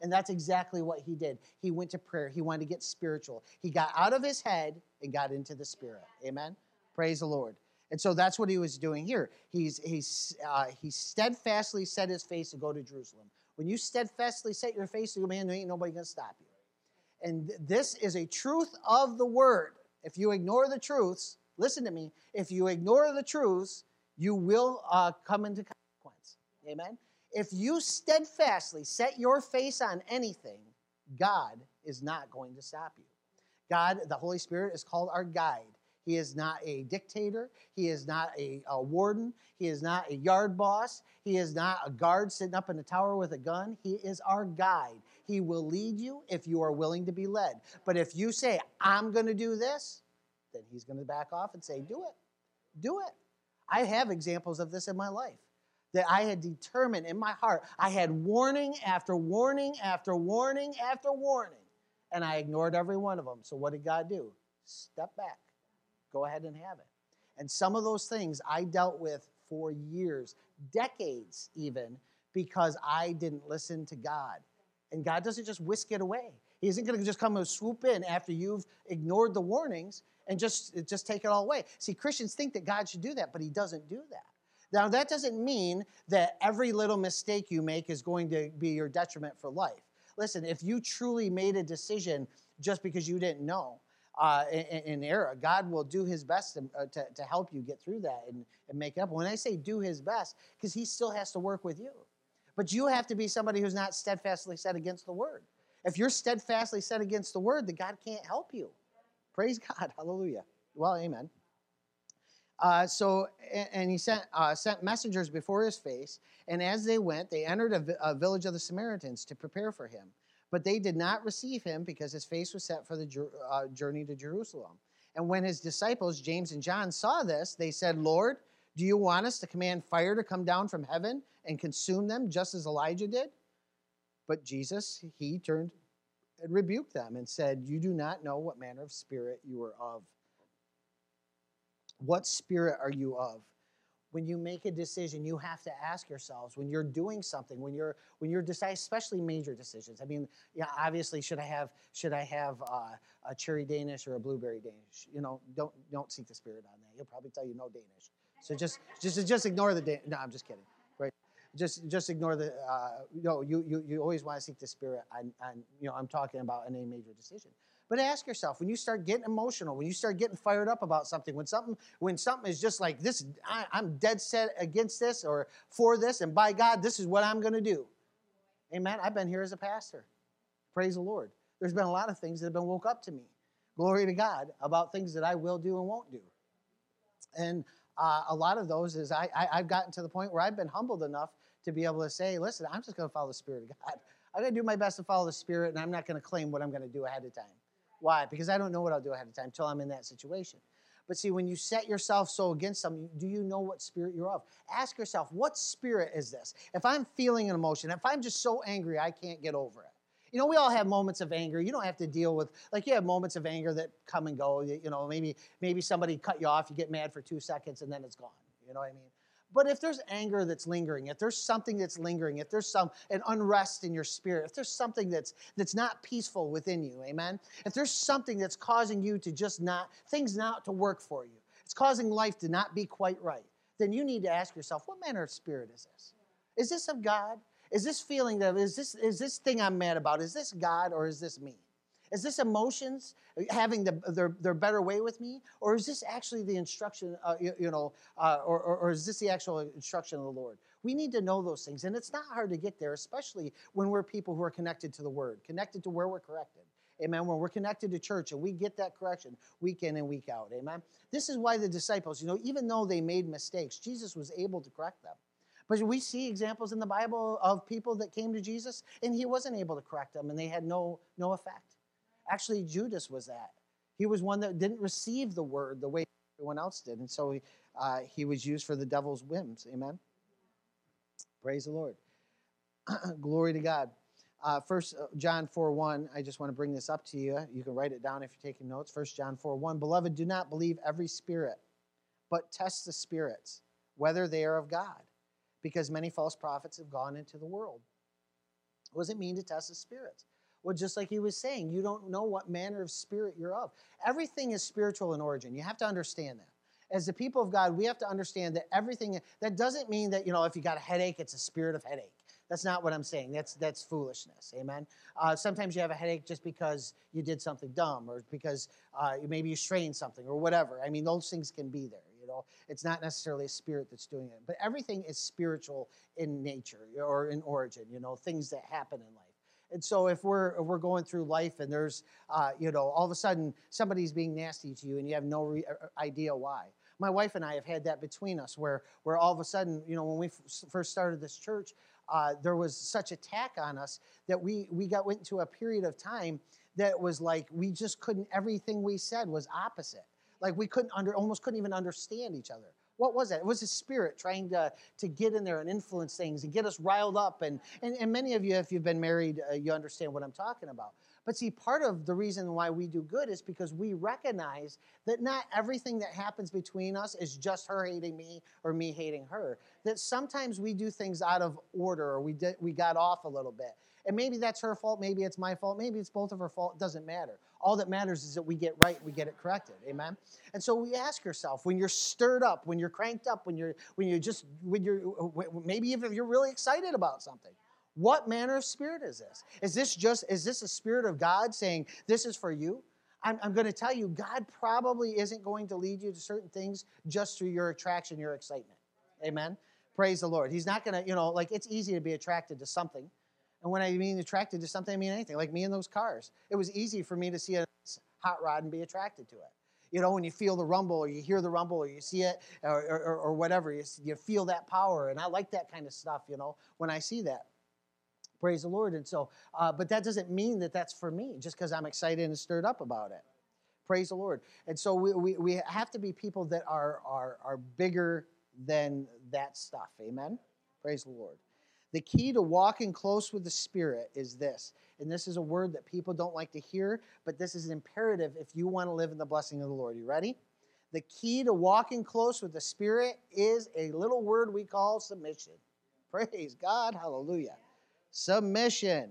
And that's exactly what he did. He went to prayer. He wanted to get spiritual. He got out of his head and got into the spirit. Amen? Praise the Lord. And so that's what he was doing here. He's, he's, uh, he steadfastly set his face to go to Jerusalem. When you steadfastly set your face to go, man, there ain't nobody going to stop you. And th- this is a truth of the word. If you ignore the truths, listen to me, if you ignore the truths, you will uh, come into consequence. Amen? If you steadfastly set your face on anything, God is not going to stop you. God, the Holy Spirit, is called our guide. He is not a dictator. He is not a, a warden. He is not a yard boss. He is not a guard sitting up in the tower with a gun. He is our guide. He will lead you if you are willing to be led. But if you say, I'm going to do this, then he's going to back off and say, do it. Do it. I have examples of this in my life that I had determined in my heart. I had warning after warning after warning after warning, and I ignored every one of them. So what did God do? Step back. Go ahead and have it. And some of those things I dealt with for years, decades even, because I didn't listen to God. And God doesn't just whisk it away. He isn't going to just come and swoop in after you've ignored the warnings and just, just take it all away. See, Christians think that God should do that, but he doesn't do that. Now, that doesn't mean that every little mistake you make is going to be your detriment for life. Listen, if you truly made a decision just because you didn't know, Uh, in, in error, God will do his best to, uh, to, to help you get through that and, and make up. When I say do his best, because he still has to work with you. But you have to be somebody who's not steadfastly set against the word. If you're steadfastly set against the word, then God can't help you. Praise God. Hallelujah. Well, amen. Uh, so, and, and he sent, uh, sent messengers before his face, and as they went, they entered a, vi- a village of the Samaritans to prepare for him. But they did not receive him because his face was set for the uh, journey to Jerusalem. And when his disciples, James and John, saw this, they said, Lord, do you want us to command fire to come down from heaven and consume them just as Elijah did? But Jesus, he turned and rebuked them and said, you do not know what manner of spirit you are of. What spirit are you of? When you make a decision, you have to ask yourselves, when you're doing something, when you're when you're deciding, especially major decisions. I mean, yeah, obviously, should I have should I have uh, a cherry Danish or a blueberry Danish? You know, don't don't seek the spirit on that. He'll probably tell you no Danish. So just just just ignore the Danish. No, I'm just kidding. Right? Just just ignore the. Uh, no, you you you always want to seek the spirit on on. You know, I'm talking about in a major decision. But ask yourself, when you start getting emotional, when you start getting fired up about something, when something when something is just like this, I, I'm dead set against this or for this, and by God, this is what I'm going to do. Amen. I've been here as a pastor. Praise the Lord. There's been a lot of things that have been woke up to me. Glory to God about things that I will do and won't do. And uh, a lot of those is I, I, I've gotten to the point where I've been humbled enough to be able to say, listen, I'm just going to follow the Spirit of God. I'm going to do my best to follow the Spirit, and I'm not going to claim what I'm going to do ahead of time. Why? Because I don't know what I'll do ahead of time until I'm in that situation. But see, when you set yourself so against something, do you know what spirit you're of? Ask yourself, what spirit is this? If I'm feeling an emotion, if I'm just so angry I can't get over it. You know, we all have moments of anger. You don't have to deal with, like you have moments of anger that come and go. You know, maybe maybe somebody cut you off, you get mad for two seconds, and then it's gone. You know what I mean? But if there's anger that's lingering, if there's something that's lingering, if there's some an unrest in your spirit, if there's something that's that's not peaceful within you, amen? If there's something that's causing you to just not, things not to work for you, it's causing life to not be quite right, then you need to ask yourself, what manner of spirit is this? Is this of God? Is this feeling that, is this, is this thing I'm mad about, is this God or is this me? Is this emotions having the, their, their better way with me? Or is this actually the instruction, uh, you, you know, uh, or, or, or is this the actual instruction of the Lord? We need to know those things. And it's not hard to get there, especially when we're people who are connected to the Word, connected to where we're corrected. Amen. When we're connected to church and we get that correction week in and week out. Amen. This is why the disciples, you know, even though they made mistakes, Jesus was able to correct them. But we see examples in the Bible of people that came to Jesus and he wasn't able to correct them and they had no, no effect. Actually, Judas was that. He was one that didn't receive the word the way everyone else did. And so he, uh, he was used for the devil's whims. Amen? Praise the Lord. Glory to God. Uh, First John four one, I just want to bring this up to you. You can write it down if you're taking notes. First John four one, Beloved, do not believe every spirit, but test the spirits, whether they are of God, because many false prophets have gone into the world. What does it mean to test the spirits? Well, just like he was saying, you don't know what manner of spirit you're of. Everything is spiritual in origin. You have to understand that. As the people of God, we have to understand that everything, that doesn't mean that, you know, if you got a headache, it's a spirit of headache. That's not what I'm saying. That's that's foolishness. Amen. Uh, sometimes you have a headache just because you did something dumb, or because uh, maybe you strained something, or whatever. I mean, those things can be there. You know, it's not necessarily a spirit that's doing it, but everything is spiritual in nature or in origin. You know, things that happen in life. And so if we're if we're going through life and there's uh, you know, all of a sudden somebody's being nasty to you and you have no re- uh, idea why. My wife and I have had that between us, where where all of a sudden, you know, when we f- first started this church, uh, there was such attack on us that we we got went into a period of time that was like we just couldn't. Everything we said was opposite. Like we couldn't under almost couldn't even understand each other. What was that? It was a spirit trying to, to get in there and influence things and get us riled up. And, and, and many of you, if you've been married, uh, you understand what I'm talking about. But see, part of the reason why we do good is because we recognize that not everything that happens between us is just her hating me or me hating her. That sometimes we do things out of order, or we, did, we got off a little bit. And maybe that's her fault, maybe it's my fault, maybe it's both of her fault. It doesn't matter. All that matters is that we get right, we get it corrected. Amen. And so we ask yourself, when you're stirred up, when you're cranked up, when you're when you just when you're maybe even if you're really excited about something, what manner of spirit is this? Is this just is this a spirit of God saying this is for you? I'm, I'm going to tell you, God probably isn't going to lead you to certain things just through your attraction, your excitement. Amen. Praise the Lord. He's not going to, you know, like it's easy to be attracted to something. And when I mean attracted to something, I mean anything. Like me in those cars. It was easy for me to see a hot rod and be attracted to it. You know, when you feel the rumble, or you hear the rumble, or you see it, or, or, or whatever, you, you feel that power. And I like that kind of stuff, you know, when I see that. Praise the Lord. And so, uh, but that doesn't mean that that's for me, just because I'm excited and stirred up about it. Praise the Lord. And so we, we, we have to be people that are, are, are bigger than that stuff. Amen? Praise the Lord. The key to walking close with the Spirit is this, and this is a word that people don't like to hear, but this is imperative if you want to live in the blessing of the Lord. You ready? The key to walking close with the Spirit is a little word we call submission. Praise God. Hallelujah. Submission.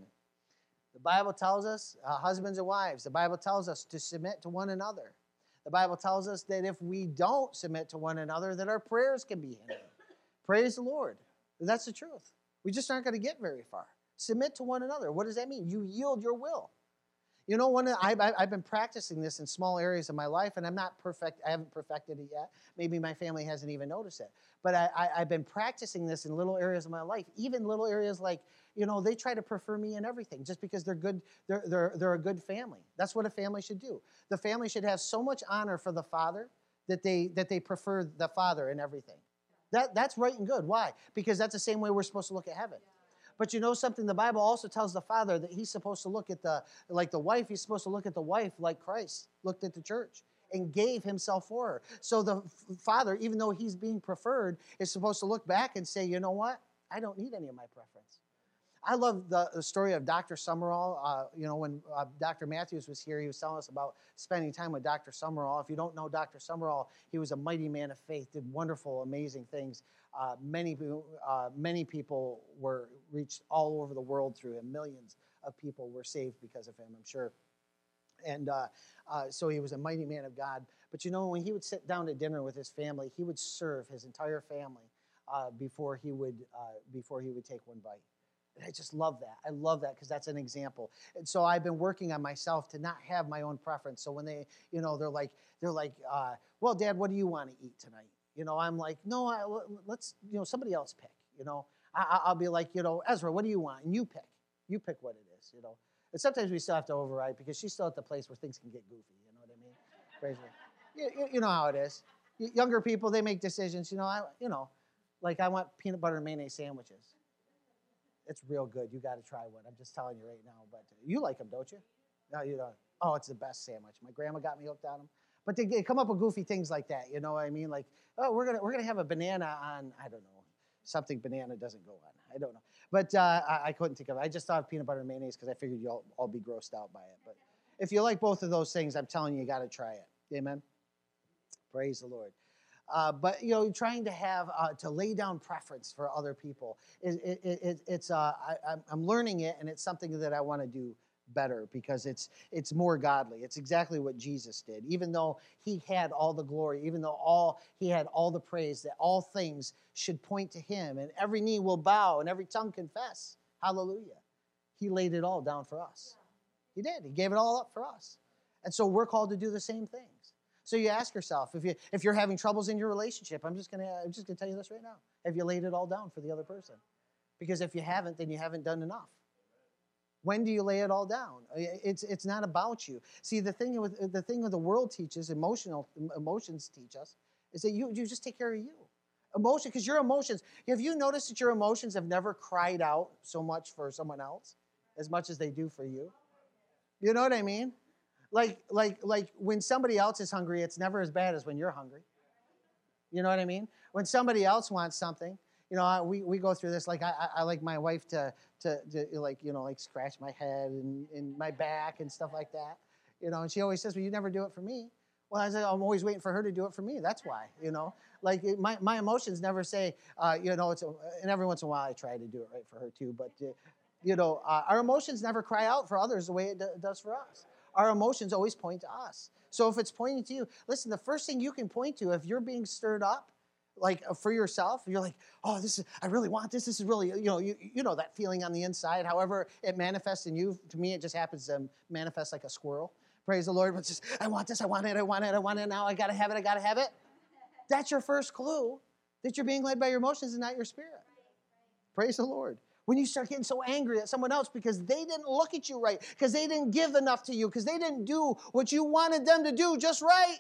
The Bible tells us, uh, husbands and wives, the Bible tells us to submit to one another. The Bible tells us that if we don't submit to one another, that our prayers can be hindered. Praise the Lord. That's the truth. We just aren't going to get very far. Submit to one another. What does that mean? You yield your will. You know, one of, I, I, I've been practicing this in small areas of my life, and I'm not perfect. I haven't perfected it yet. Maybe my family hasn't even noticed it. But I, I, I've been practicing this in little areas of my life, even little areas like, you know, they try to prefer me in everything just because they're good. They're, they're, they're a good family. That's what a family should do. The family should have so much honor for the father that they, that they prefer the father in everything. That, that's right and good. Why? Because that's the same way we're supposed to look at heaven. But you know something? The Bible also tells the father that he's supposed to look at the, like the wife, he's supposed to look at the wife like Christ looked at the church and gave himself for her. So the father, even though he's being preferred, is supposed to look back and say, you know what? I don't need any of my preference. I love the, the story of Doctor Summerall. Uh, you know, when uh, Doctor Matthews was here, he was telling us about spending time with Doctor Summerall. If you don't know Doctor Summerall, he was a mighty man of faith, did wonderful, amazing things. Uh, many, uh, many people were reached all over the world through him. Millions of people were saved because of him, I'm sure. And uh, uh, so he was a mighty man of God. But you know, when he would sit down to dinner with his family, he would serve his entire family uh, before he would uh, before he would take one bite. And I just love that. I love that because that's an example. And so I've been working on myself to not have my own preference. So when they, you know, they're like, they're like, uh, well, Dad, what do you want to eat tonight? You know, I'm like, no, I, let's, you know, somebody else pick. You know, I, I'll be like, you know, Ezra, what do you want? And you pick. You pick what it is. You know, and sometimes we still have to override because she's still at the place where things can get goofy. You know what I mean? Crazy. You, you know how it is. Younger people, they make decisions. You know, I, you know, like I want peanut butter and mayonnaise sandwiches. It's real good. You got to try one. I'm just telling you right now. But you like them, don't you? No, you don't. Oh, it's the best sandwich. My grandma got me hooked on them. But they, they come up with goofy things like that. You know what I mean? Like, oh, we're gonna we're gonna have a banana on. I don't know, something banana doesn't go on. I don't know. But uh, I, I couldn't think of it. I just thought of peanut butter and mayonnaise because I figured you'll all be grossed out by it. But if you like both of those things, I'm telling you, you got to try it. Amen. Praise the Lord. Uh, but you know, trying to have uh, to lay down preference for other people, it, it, it, it's uh, I, I'm I'm learning it, and it's something that I want to do better because it's it's more godly. It's exactly what Jesus did. Even though he had all the glory, even though all he had all the praise, that all things should point to him, and every knee will bow and every tongue confess. Hallelujah. He laid it all down for us. He did. He gave it all up for us. And so we're called to do the same things. So you ask yourself, if you if you're having troubles in your relationship, I'm just gonna I'm just gonna tell you this right now. Have you laid it all down for the other person? Because if you haven't, then you haven't done enough. When do you lay it all down? It's it's not about you. See, the thing with the thing with the world teaches, emotional emotions teach us, is that you you just take care of you. Emotion, because your emotions, have you noticed that your emotions have never cried out so much for someone else as much as they do for you? You know what I mean? Like, like, like when somebody else is hungry, it's never as bad as when you're hungry. You know what I mean? When somebody else wants something, you know, I, we, we go through this. Like, I, I, I like my wife to, to, to, like, you know, like scratch my head and, and my back and stuff like that. You know, and she always says, well, you never do it for me. Well, I said, I'm always waiting for her to do it for me. That's why, you know. Like, it, my, my emotions never say, uh, you know, it's a, and every once in a while I try to do it right for her too. But, uh, you know, uh, our emotions never cry out for others the way it d- does for us. Our emotions always point to us. So if it's pointing to you, listen, the first thing you can point to if you're being stirred up, like uh, for yourself, you're like, oh, this is, I really want this. This is really, you know, you, you know that feeling on the inside. However it manifests in you, to me, it just happens to manifest like a squirrel. Praise the Lord. But it's just, I want this, I want it, I want it, I want it now. I got to have it, I got to have it. That's your first clue that you're being led by your emotions and not your spirit. Praise the Lord. When you start getting so angry at someone else because they didn't look at you right, because they didn't give enough to you, because they didn't do what you wanted them to do just right,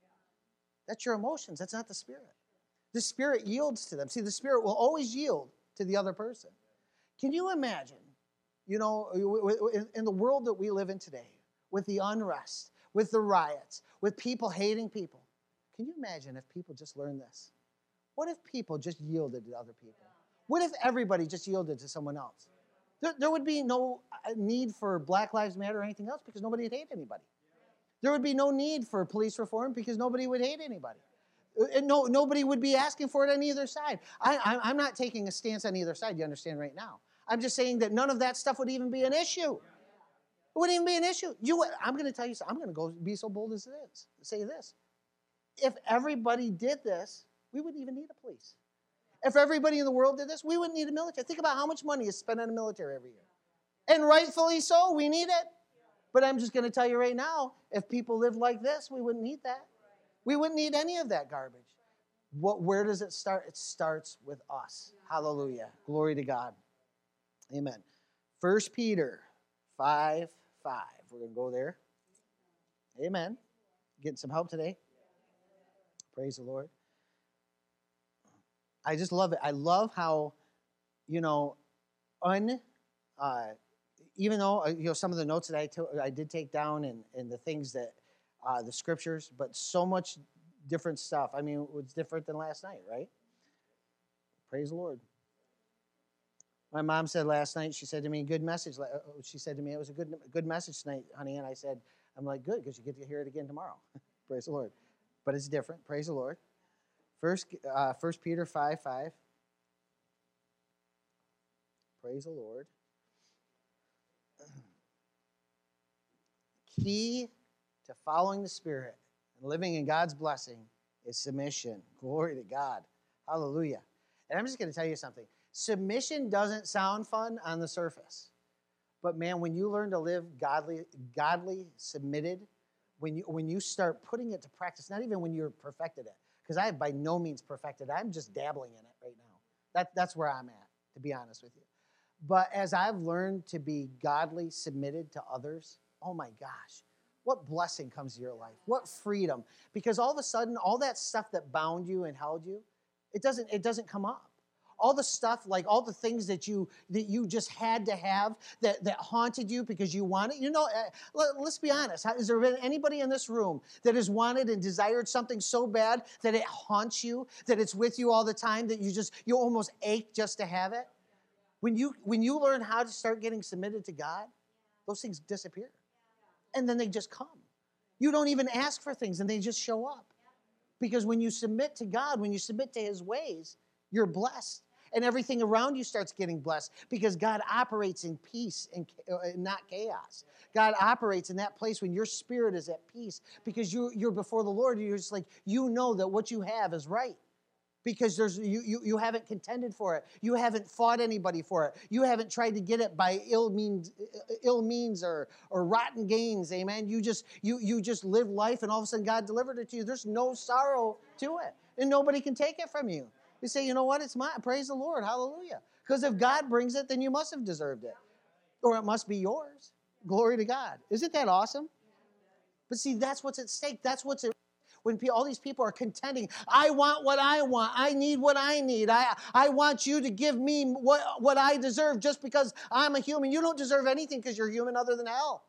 that's your emotions. That's not the Spirit. The Spirit yields to them. See, the Spirit will always yield to the other person. Can you imagine, you know, in the world that we live in today, with the unrest, with the riots, with people hating people, can you imagine if people just learned this? What if people just yielded to other people? What if everybody just yielded to someone else? There, there would be no need for Black Lives Matter or anything else because nobody would hate anybody. There would be no need for police reform because nobody would hate anybody. And no, nobody would be asking for it on either side. I, I, I'm not taking a stance on either side, you understand right now. I'm just saying that none of that stuff would even be an issue. It wouldn't even be an issue. You, I'm going to tell you something. I'm going to go be so bold as it is. Say this. If everybody did this, we wouldn't even need a police. If everybody in the world did this, we wouldn't need a military. Think about how much money is spent on the military every year. And rightfully so, we need it. But I'm just going to tell you right now, if people lived like this, we wouldn't need that. We wouldn't need any of that garbage. What, where does it start? It starts with us. Hallelujah. Glory to God. Amen. First Peter five five. We're going to go there. Amen. Getting some help today. Praise the Lord. I just love it. I love how, you know, un, uh, even though, you know, some of the notes that I, to, I did take down and, and the things that, uh, the scriptures, but so much different stuff. I mean, it was different than last night, right? Praise the Lord. My mom said last night, she said to me, good message. She said to me, it was a good good message tonight, honey. And I said, I'm like, good, because you get to hear it again tomorrow. Praise the Lord. But it's different. Praise the Lord. First, uh, First Peter five five. Praise the Lord. Key to following the Spirit and living in God's blessing is submission. Glory to God. Hallelujah. And I'm just going to tell you something. Submission doesn't sound fun on the surface. But man, when you learn to live godly, godly, submitted, when you when you start putting it to practice, not even when you're perfected it, because I have by no means perfected it. I'm just dabbling in it right now. That, that's where I'm at, to be honest with you. But as I've learned to be godly, submitted to others, oh my gosh, what blessing comes to your life. What freedom. Because all of a sudden, all that stuff that bound you and held you, it doesn't, it doesn't come up. All the stuff, like all the things that you that you just had to have that, that haunted you because you wanted. You know, uh, let, let's be honest. Has there been anybody in this room that has wanted and desired something so bad that it haunts you, that it's with you all the time, that you just, you almost ache just to have it? When you when you learn how to start getting submitted to God, those things disappear. And then they just come. You don't even ask for things and they just show up. Because when you submit to God, when you submit to his ways, you're blessed. And everything around you starts getting blessed because God operates in peace and not chaos. God operates in that place when your spirit is at peace because you, you're before the Lord. You're just like, you know that what you have is right. Because there's you, you you haven't contended for it. You haven't fought anybody for it. You haven't tried to get it by ill means, ill means or or rotten gains. Amen. You just you you just live life, and all of a sudden God delivered it to you. There's no sorrow to it, and nobody can take it from you. You say, you know what? It's mine. Praise the Lord. Hallelujah. Because if God brings it, then you must have deserved it, or it must be yours. Glory to God. Isn't that awesome? But see, that's what's at stake. That's what's at When all these people are contending, I want what I want. I need what I need. I, I want you to give me what, what I deserve just because I'm a human. You don't deserve anything because you're human other than hell.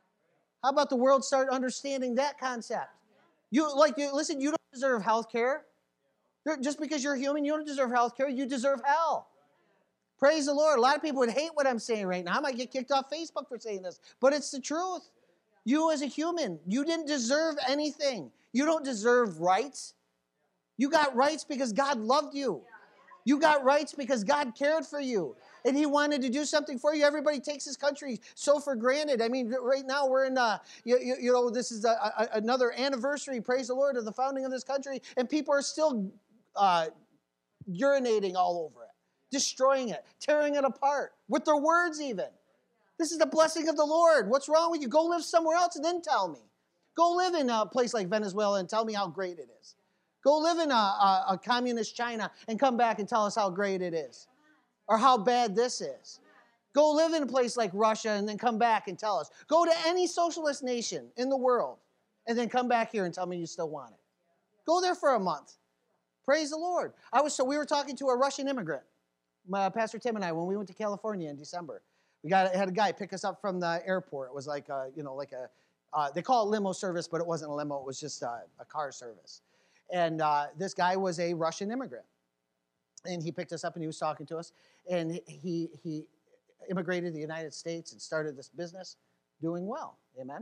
How about the world start understanding that concept? You like you listen, you don't deserve health care. Just because you're human, you don't deserve health care. You deserve hell. Praise the Lord. A lot of people would hate what I'm saying right now. I might get kicked off Facebook for saying this, but it's the truth. You as a human, you didn't deserve anything. You don't deserve rights. You got rights because God loved you. You got rights because God cared for you. And he wanted to do something for you. Everybody takes this country so for granted. I mean, right now we're in, uh, you, you, you know, this is a, a, another anniversary, praise the Lord, of the founding of this country. And people are still uh, urinating all over it, destroying it, tearing it apart, with their words even. This is the blessing of the Lord. What's wrong with you? Go live somewhere else and then tell me. Go live in a place like Venezuela and tell me how great it is. Go live in a, a, a communist China and come back and tell us how great it is or how bad this is. Go live in a place like Russia and then come back and tell us. Go to any socialist nation in the world and then come back here and tell me you still want it. Go there for a month. Praise the Lord. I was so we were talking to a Russian immigrant, my, Pastor Tim and I, when we went to California in December. We got had a guy pick us up from the airport. It was like a, you know, like a Uh, they call it limo service, but it wasn't a limo. It was just uh, a car service. And uh, this guy was a Russian immigrant. And he picked us up and he was talking to us. And he he immigrated to the United States and started this business doing well. Amen?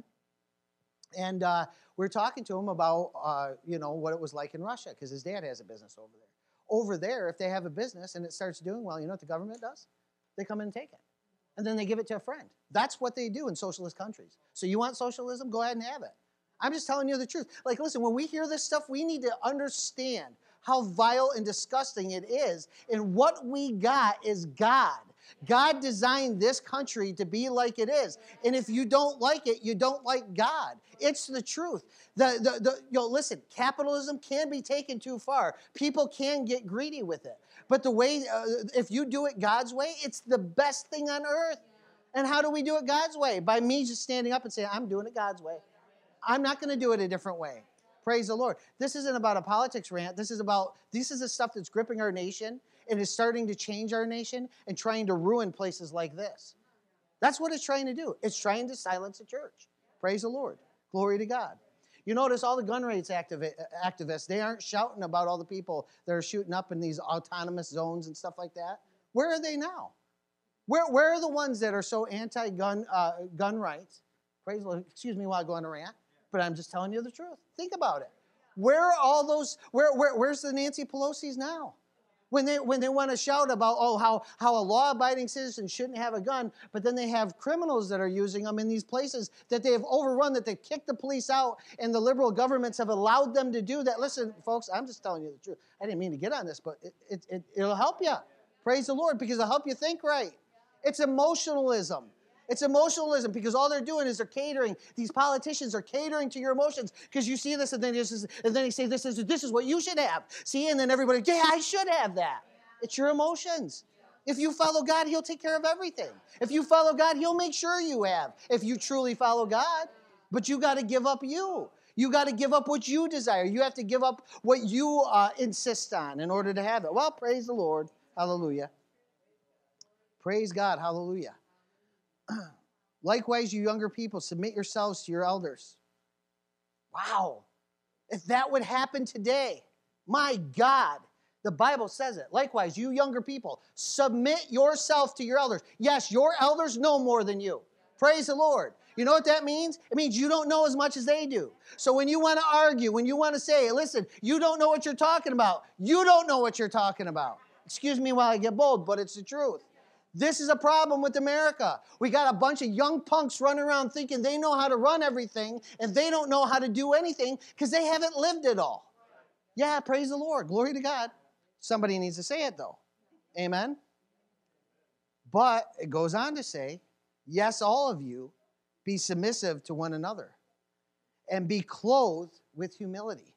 And uh, we we're talking to him about, uh, you know, what it was like in Russia because his dad has a business over there. Over there, if they have a business and it starts doing well, you know what the government does? They come in and take it. And then they give it to a friend. That's what they do in socialist countries. So you want socialism? Go ahead and have it. I'm just telling you the truth. Like, listen, when we hear this stuff, we need to understand how vile and disgusting it is. And what we got is God. God designed this country to be like it is. And if you don't like it, you don't like God. It's the truth. The, the, the, you know, listen, capitalism can be taken too far. People can get greedy with it. But the way, uh, if you do it God's way, it's the best thing on earth. And how do we do it God's way? By me just standing up and saying, I'm doing it God's way. I'm not going to do it a different way. Praise the Lord. This isn't about a politics rant. This is about, this is the stuff that's gripping our nation and is starting to change our nation and trying to ruin places like this. That's what it's trying to do. It's trying to silence the church. Praise the Lord. Glory to God. You notice all the gun rights activi- activists, they aren't shouting about all the people that are shooting up in these autonomous zones and stuff like that. Where are they now? Where, where are the ones that are so anti-gun uh, gun rights? Praise the Lord. Excuse me while I go on a rant, but I'm just telling you the truth. Think about it. Where are all those, where, where, where's the Nancy Pelosi's now? When they when they want to shout about, oh, how, how a law-abiding citizen shouldn't have a gun, but then they have criminals that are using them in these places that they have overrun, that they've kicked the police out, and the liberal governments have allowed them to do that. Listen, folks, I'm just telling you the truth. I didn't mean to get on this, but it, it, it, it'll help you. Praise the Lord, because it'll help you think right. It's emotionalism. It's emotionalism because all they're doing is they're catering. These politicians are catering to your emotions because you see this and then, this is, and then they say this is, this is what you should have. See, and then everybody, yeah, I should have that. It's your emotions. If you follow God, he'll take care of everything. If you follow God, he'll make sure you have. If you truly follow God. But you got to give up you. You got to give up what you desire. You have to give up what you uh, insist on in order to have it. Well, praise the Lord. Hallelujah. Praise God. Hallelujah. Likewise, you younger people, submit yourselves to your elders. Wow. If that would happen today, my God, the Bible says it. Likewise, you younger people, submit yourself to your elders. Yes, your elders know more than you. Praise the Lord. You know what that means? It means you don't know as much as they do. So when you want to argue, when you want to say, listen, you don't know what you're talking about. You don't know what you're talking about. Excuse me while I get bold, but it's the truth. This is a problem with America. We got a bunch of young punks running around thinking they know how to run everything, and they don't know how to do anything because they haven't lived it all. Yeah, praise the Lord. Glory to God. Somebody needs to say it, though. Amen? But it goes on to say, yes, all of you, be submissive to one another, and be clothed with humility.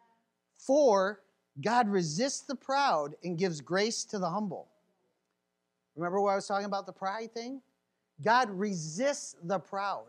For God resists the proud and gives grace to the humble. Remember what I was talking about, the pride thing? God resists the proud.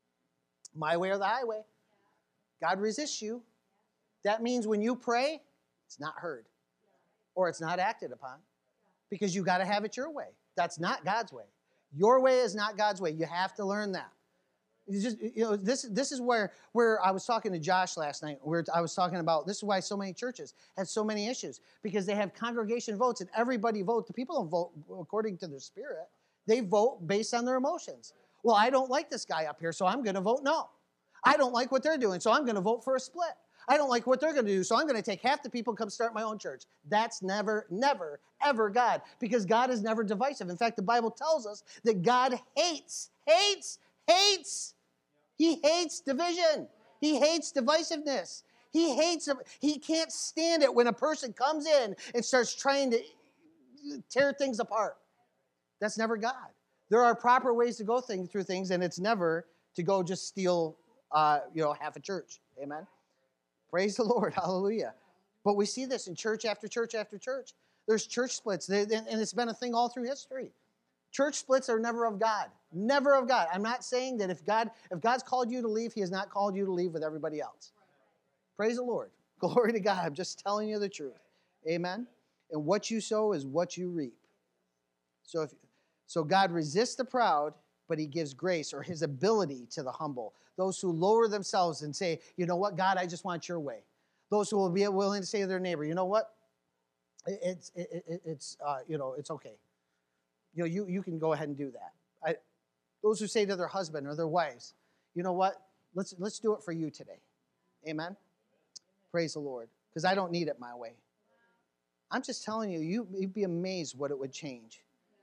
My way or the highway. God resists you. That means when you pray, it's not heard. Or it's not acted upon. Because you got to have it your way. That's not God's way. Your way is not God's way. You have to learn that. You just, you know, this, this is where, where I was talking to Josh last night, where I was talking about, this is why so many churches have so many issues, because they have congregation votes, and everybody votes. The people don't vote according to their spirit. They vote based on their emotions. Well, I don't like this guy up here, so I'm going to vote no. I don't like what they're doing, so I'm going to vote for a split. I don't like what they're going to do, so I'm going to take half the people and come start my own church. That's never, never, ever God, because God is never divisive. In fact, the Bible tells us that God hates, hates, hates. He hates division. He hates divisiveness. He hates, he can't stand it when a person comes in and starts trying to tear things apart. That's never God. There are proper ways to go thing, through things, and it's never to go just steal, uh, you know, half a church. Amen? Praise the Lord. Hallelujah. But we see this in church after church after church. There's church splits, and it's been a thing all through history. Church splits are never of God. Never of God. I'm not saying that if God, if God's called you to leave, he has not called you to leave with everybody else. Praise the Lord. Glory to God. I'm just telling you the truth. Amen? And what you sow is what you reap. So, if, so God resists the proud, but he gives grace or his ability to the humble. Those who lower themselves and say, you know what, God, I just want your way. Those who will be willing to say to their neighbor, you know what, it's, it, it, it's, uh, you know, it's okay. You know, you, you can go ahead and do that. I, those who say to their husband or their wives, you know what, let's, let's do it for you today. Amen? Praise the Lord. Because I don't need it my way. I'm just telling you, you, you'd be amazed what it would change.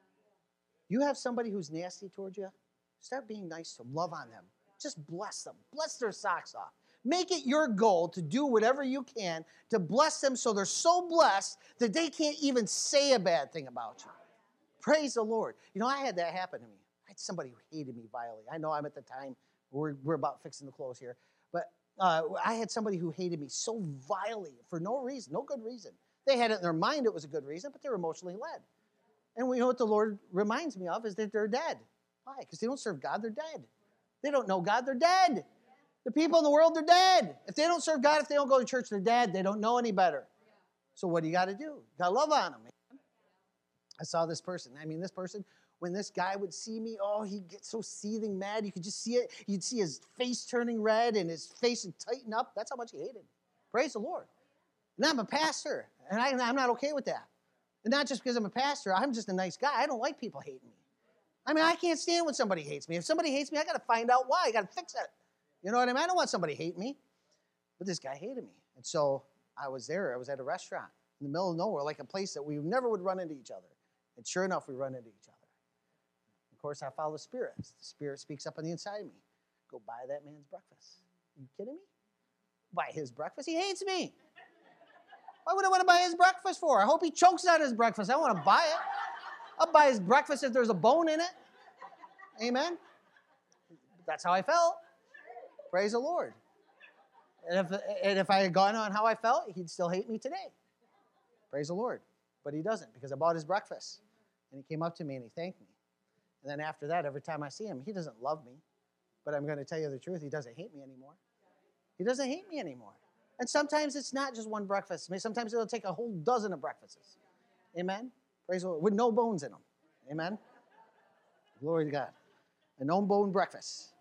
You have somebody who's nasty towards you, start being nice to them. Love on them. Just bless them. Bless their socks off. Make it your goal to do whatever you can to bless them so they're so blessed that they can't even say a bad thing about you. Praise the Lord. You know, I had that happen to me. I had somebody who hated me vilely. I know I'm at the time, we're, we're about fixing to close here. But uh, I had somebody who hated me so vilely for no reason, no good reason. They had it in their mind it was a good reason, but they were emotionally led. And we know what the Lord reminds me of is that they're dead. Why? Because they don't serve God, they're dead. They don't know God, they're dead. The people in the world, they're dead. If they don't serve God, if they don't go to church, they're dead. They don't know any better. So what do you got to do? You got to love on them. I saw this person. I mean, this person, when this guy would see me, oh, he'd get so seething mad. You could just see it. You'd see his face turning red and his face would tighten up. That's how much he hated me. Praise the Lord. And I'm a pastor, and I, I'm not okay with that. And not just because I'm a pastor. I'm just a nice guy. I don't like people hating me. I mean, I can't stand when somebody hates me. If somebody hates me, I got to find out why. I got to fix it. You know what I mean? I don't want somebody to hate me. But this guy hated me. And so I was there. I was at a restaurant in the middle of nowhere, like a place that we never would run into each other. And sure enough, we run into each other. Of course, I follow the Spirit. The Spirit speaks up on the inside of me. Go buy that man's breakfast. Are you kidding me? Buy his breakfast? He hates me. Why would I want to buy his breakfast for? I hope he chokes on his breakfast. I want to buy it. I'll buy his breakfast if there's a bone in it. Amen? That's how I felt. Praise the Lord. And if, and if I had gone on how I felt, he'd still hate me today. Praise the Lord. But he doesn't, because I bought his breakfast. And he came up to me and he thanked me. And then after that, every time I see him, he doesn't love me. But I'm going to tell you the truth, he doesn't hate me anymore. He doesn't hate me anymore. And sometimes it's not just one breakfast. I mean, sometimes it'll take a whole dozen of breakfasts. Amen? Praise the Lord. With no bones in them. Amen? Glory to God. A no-bone breakfast.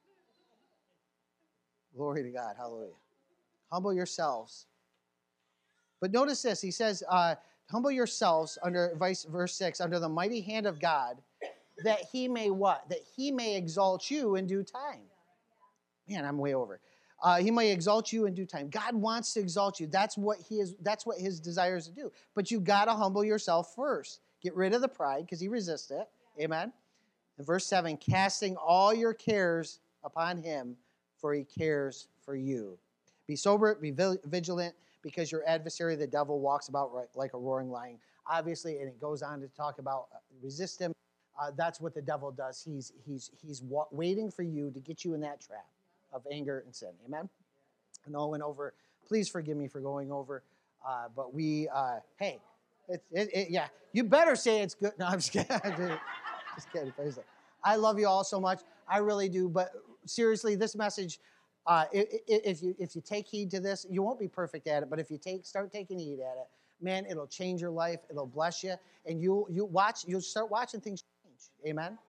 Glory to God. Hallelujah. Humble yourselves. But notice this. He says, uh, humble yourselves under verse six, under the mighty hand of God, that he may what? That he may exalt you in due time. Man, I'm way over. Uh, he may exalt you in due time. God wants to exalt you. That's what he is. That's what his desire is to do. But you got to humble yourself first. Get rid of the pride because he resists it. Amen. In verse seven, casting all your cares upon him, for he cares for you. Be sober, be vigilant, because your adversary, the devil, walks about right, like a roaring lion. Obviously, and it goes on to talk about uh, resist him. Uh, that's what the devil does. He's he's he's wa- waiting for you to get you in that trap of anger and sin. Amen? I know I went over. Please forgive me for going over. Uh, but we, uh, hey, it, it, it, yeah, you better say it's good. No, I'm just kidding. Just kidding. I love you all so much. I really do. But seriously, this message, uh, if you if you take heed to this, you won't be perfect at it. But if you take start taking heed at it, man, it'll change your life. It'll bless you, and you you watch. You'll start watching things change. Amen.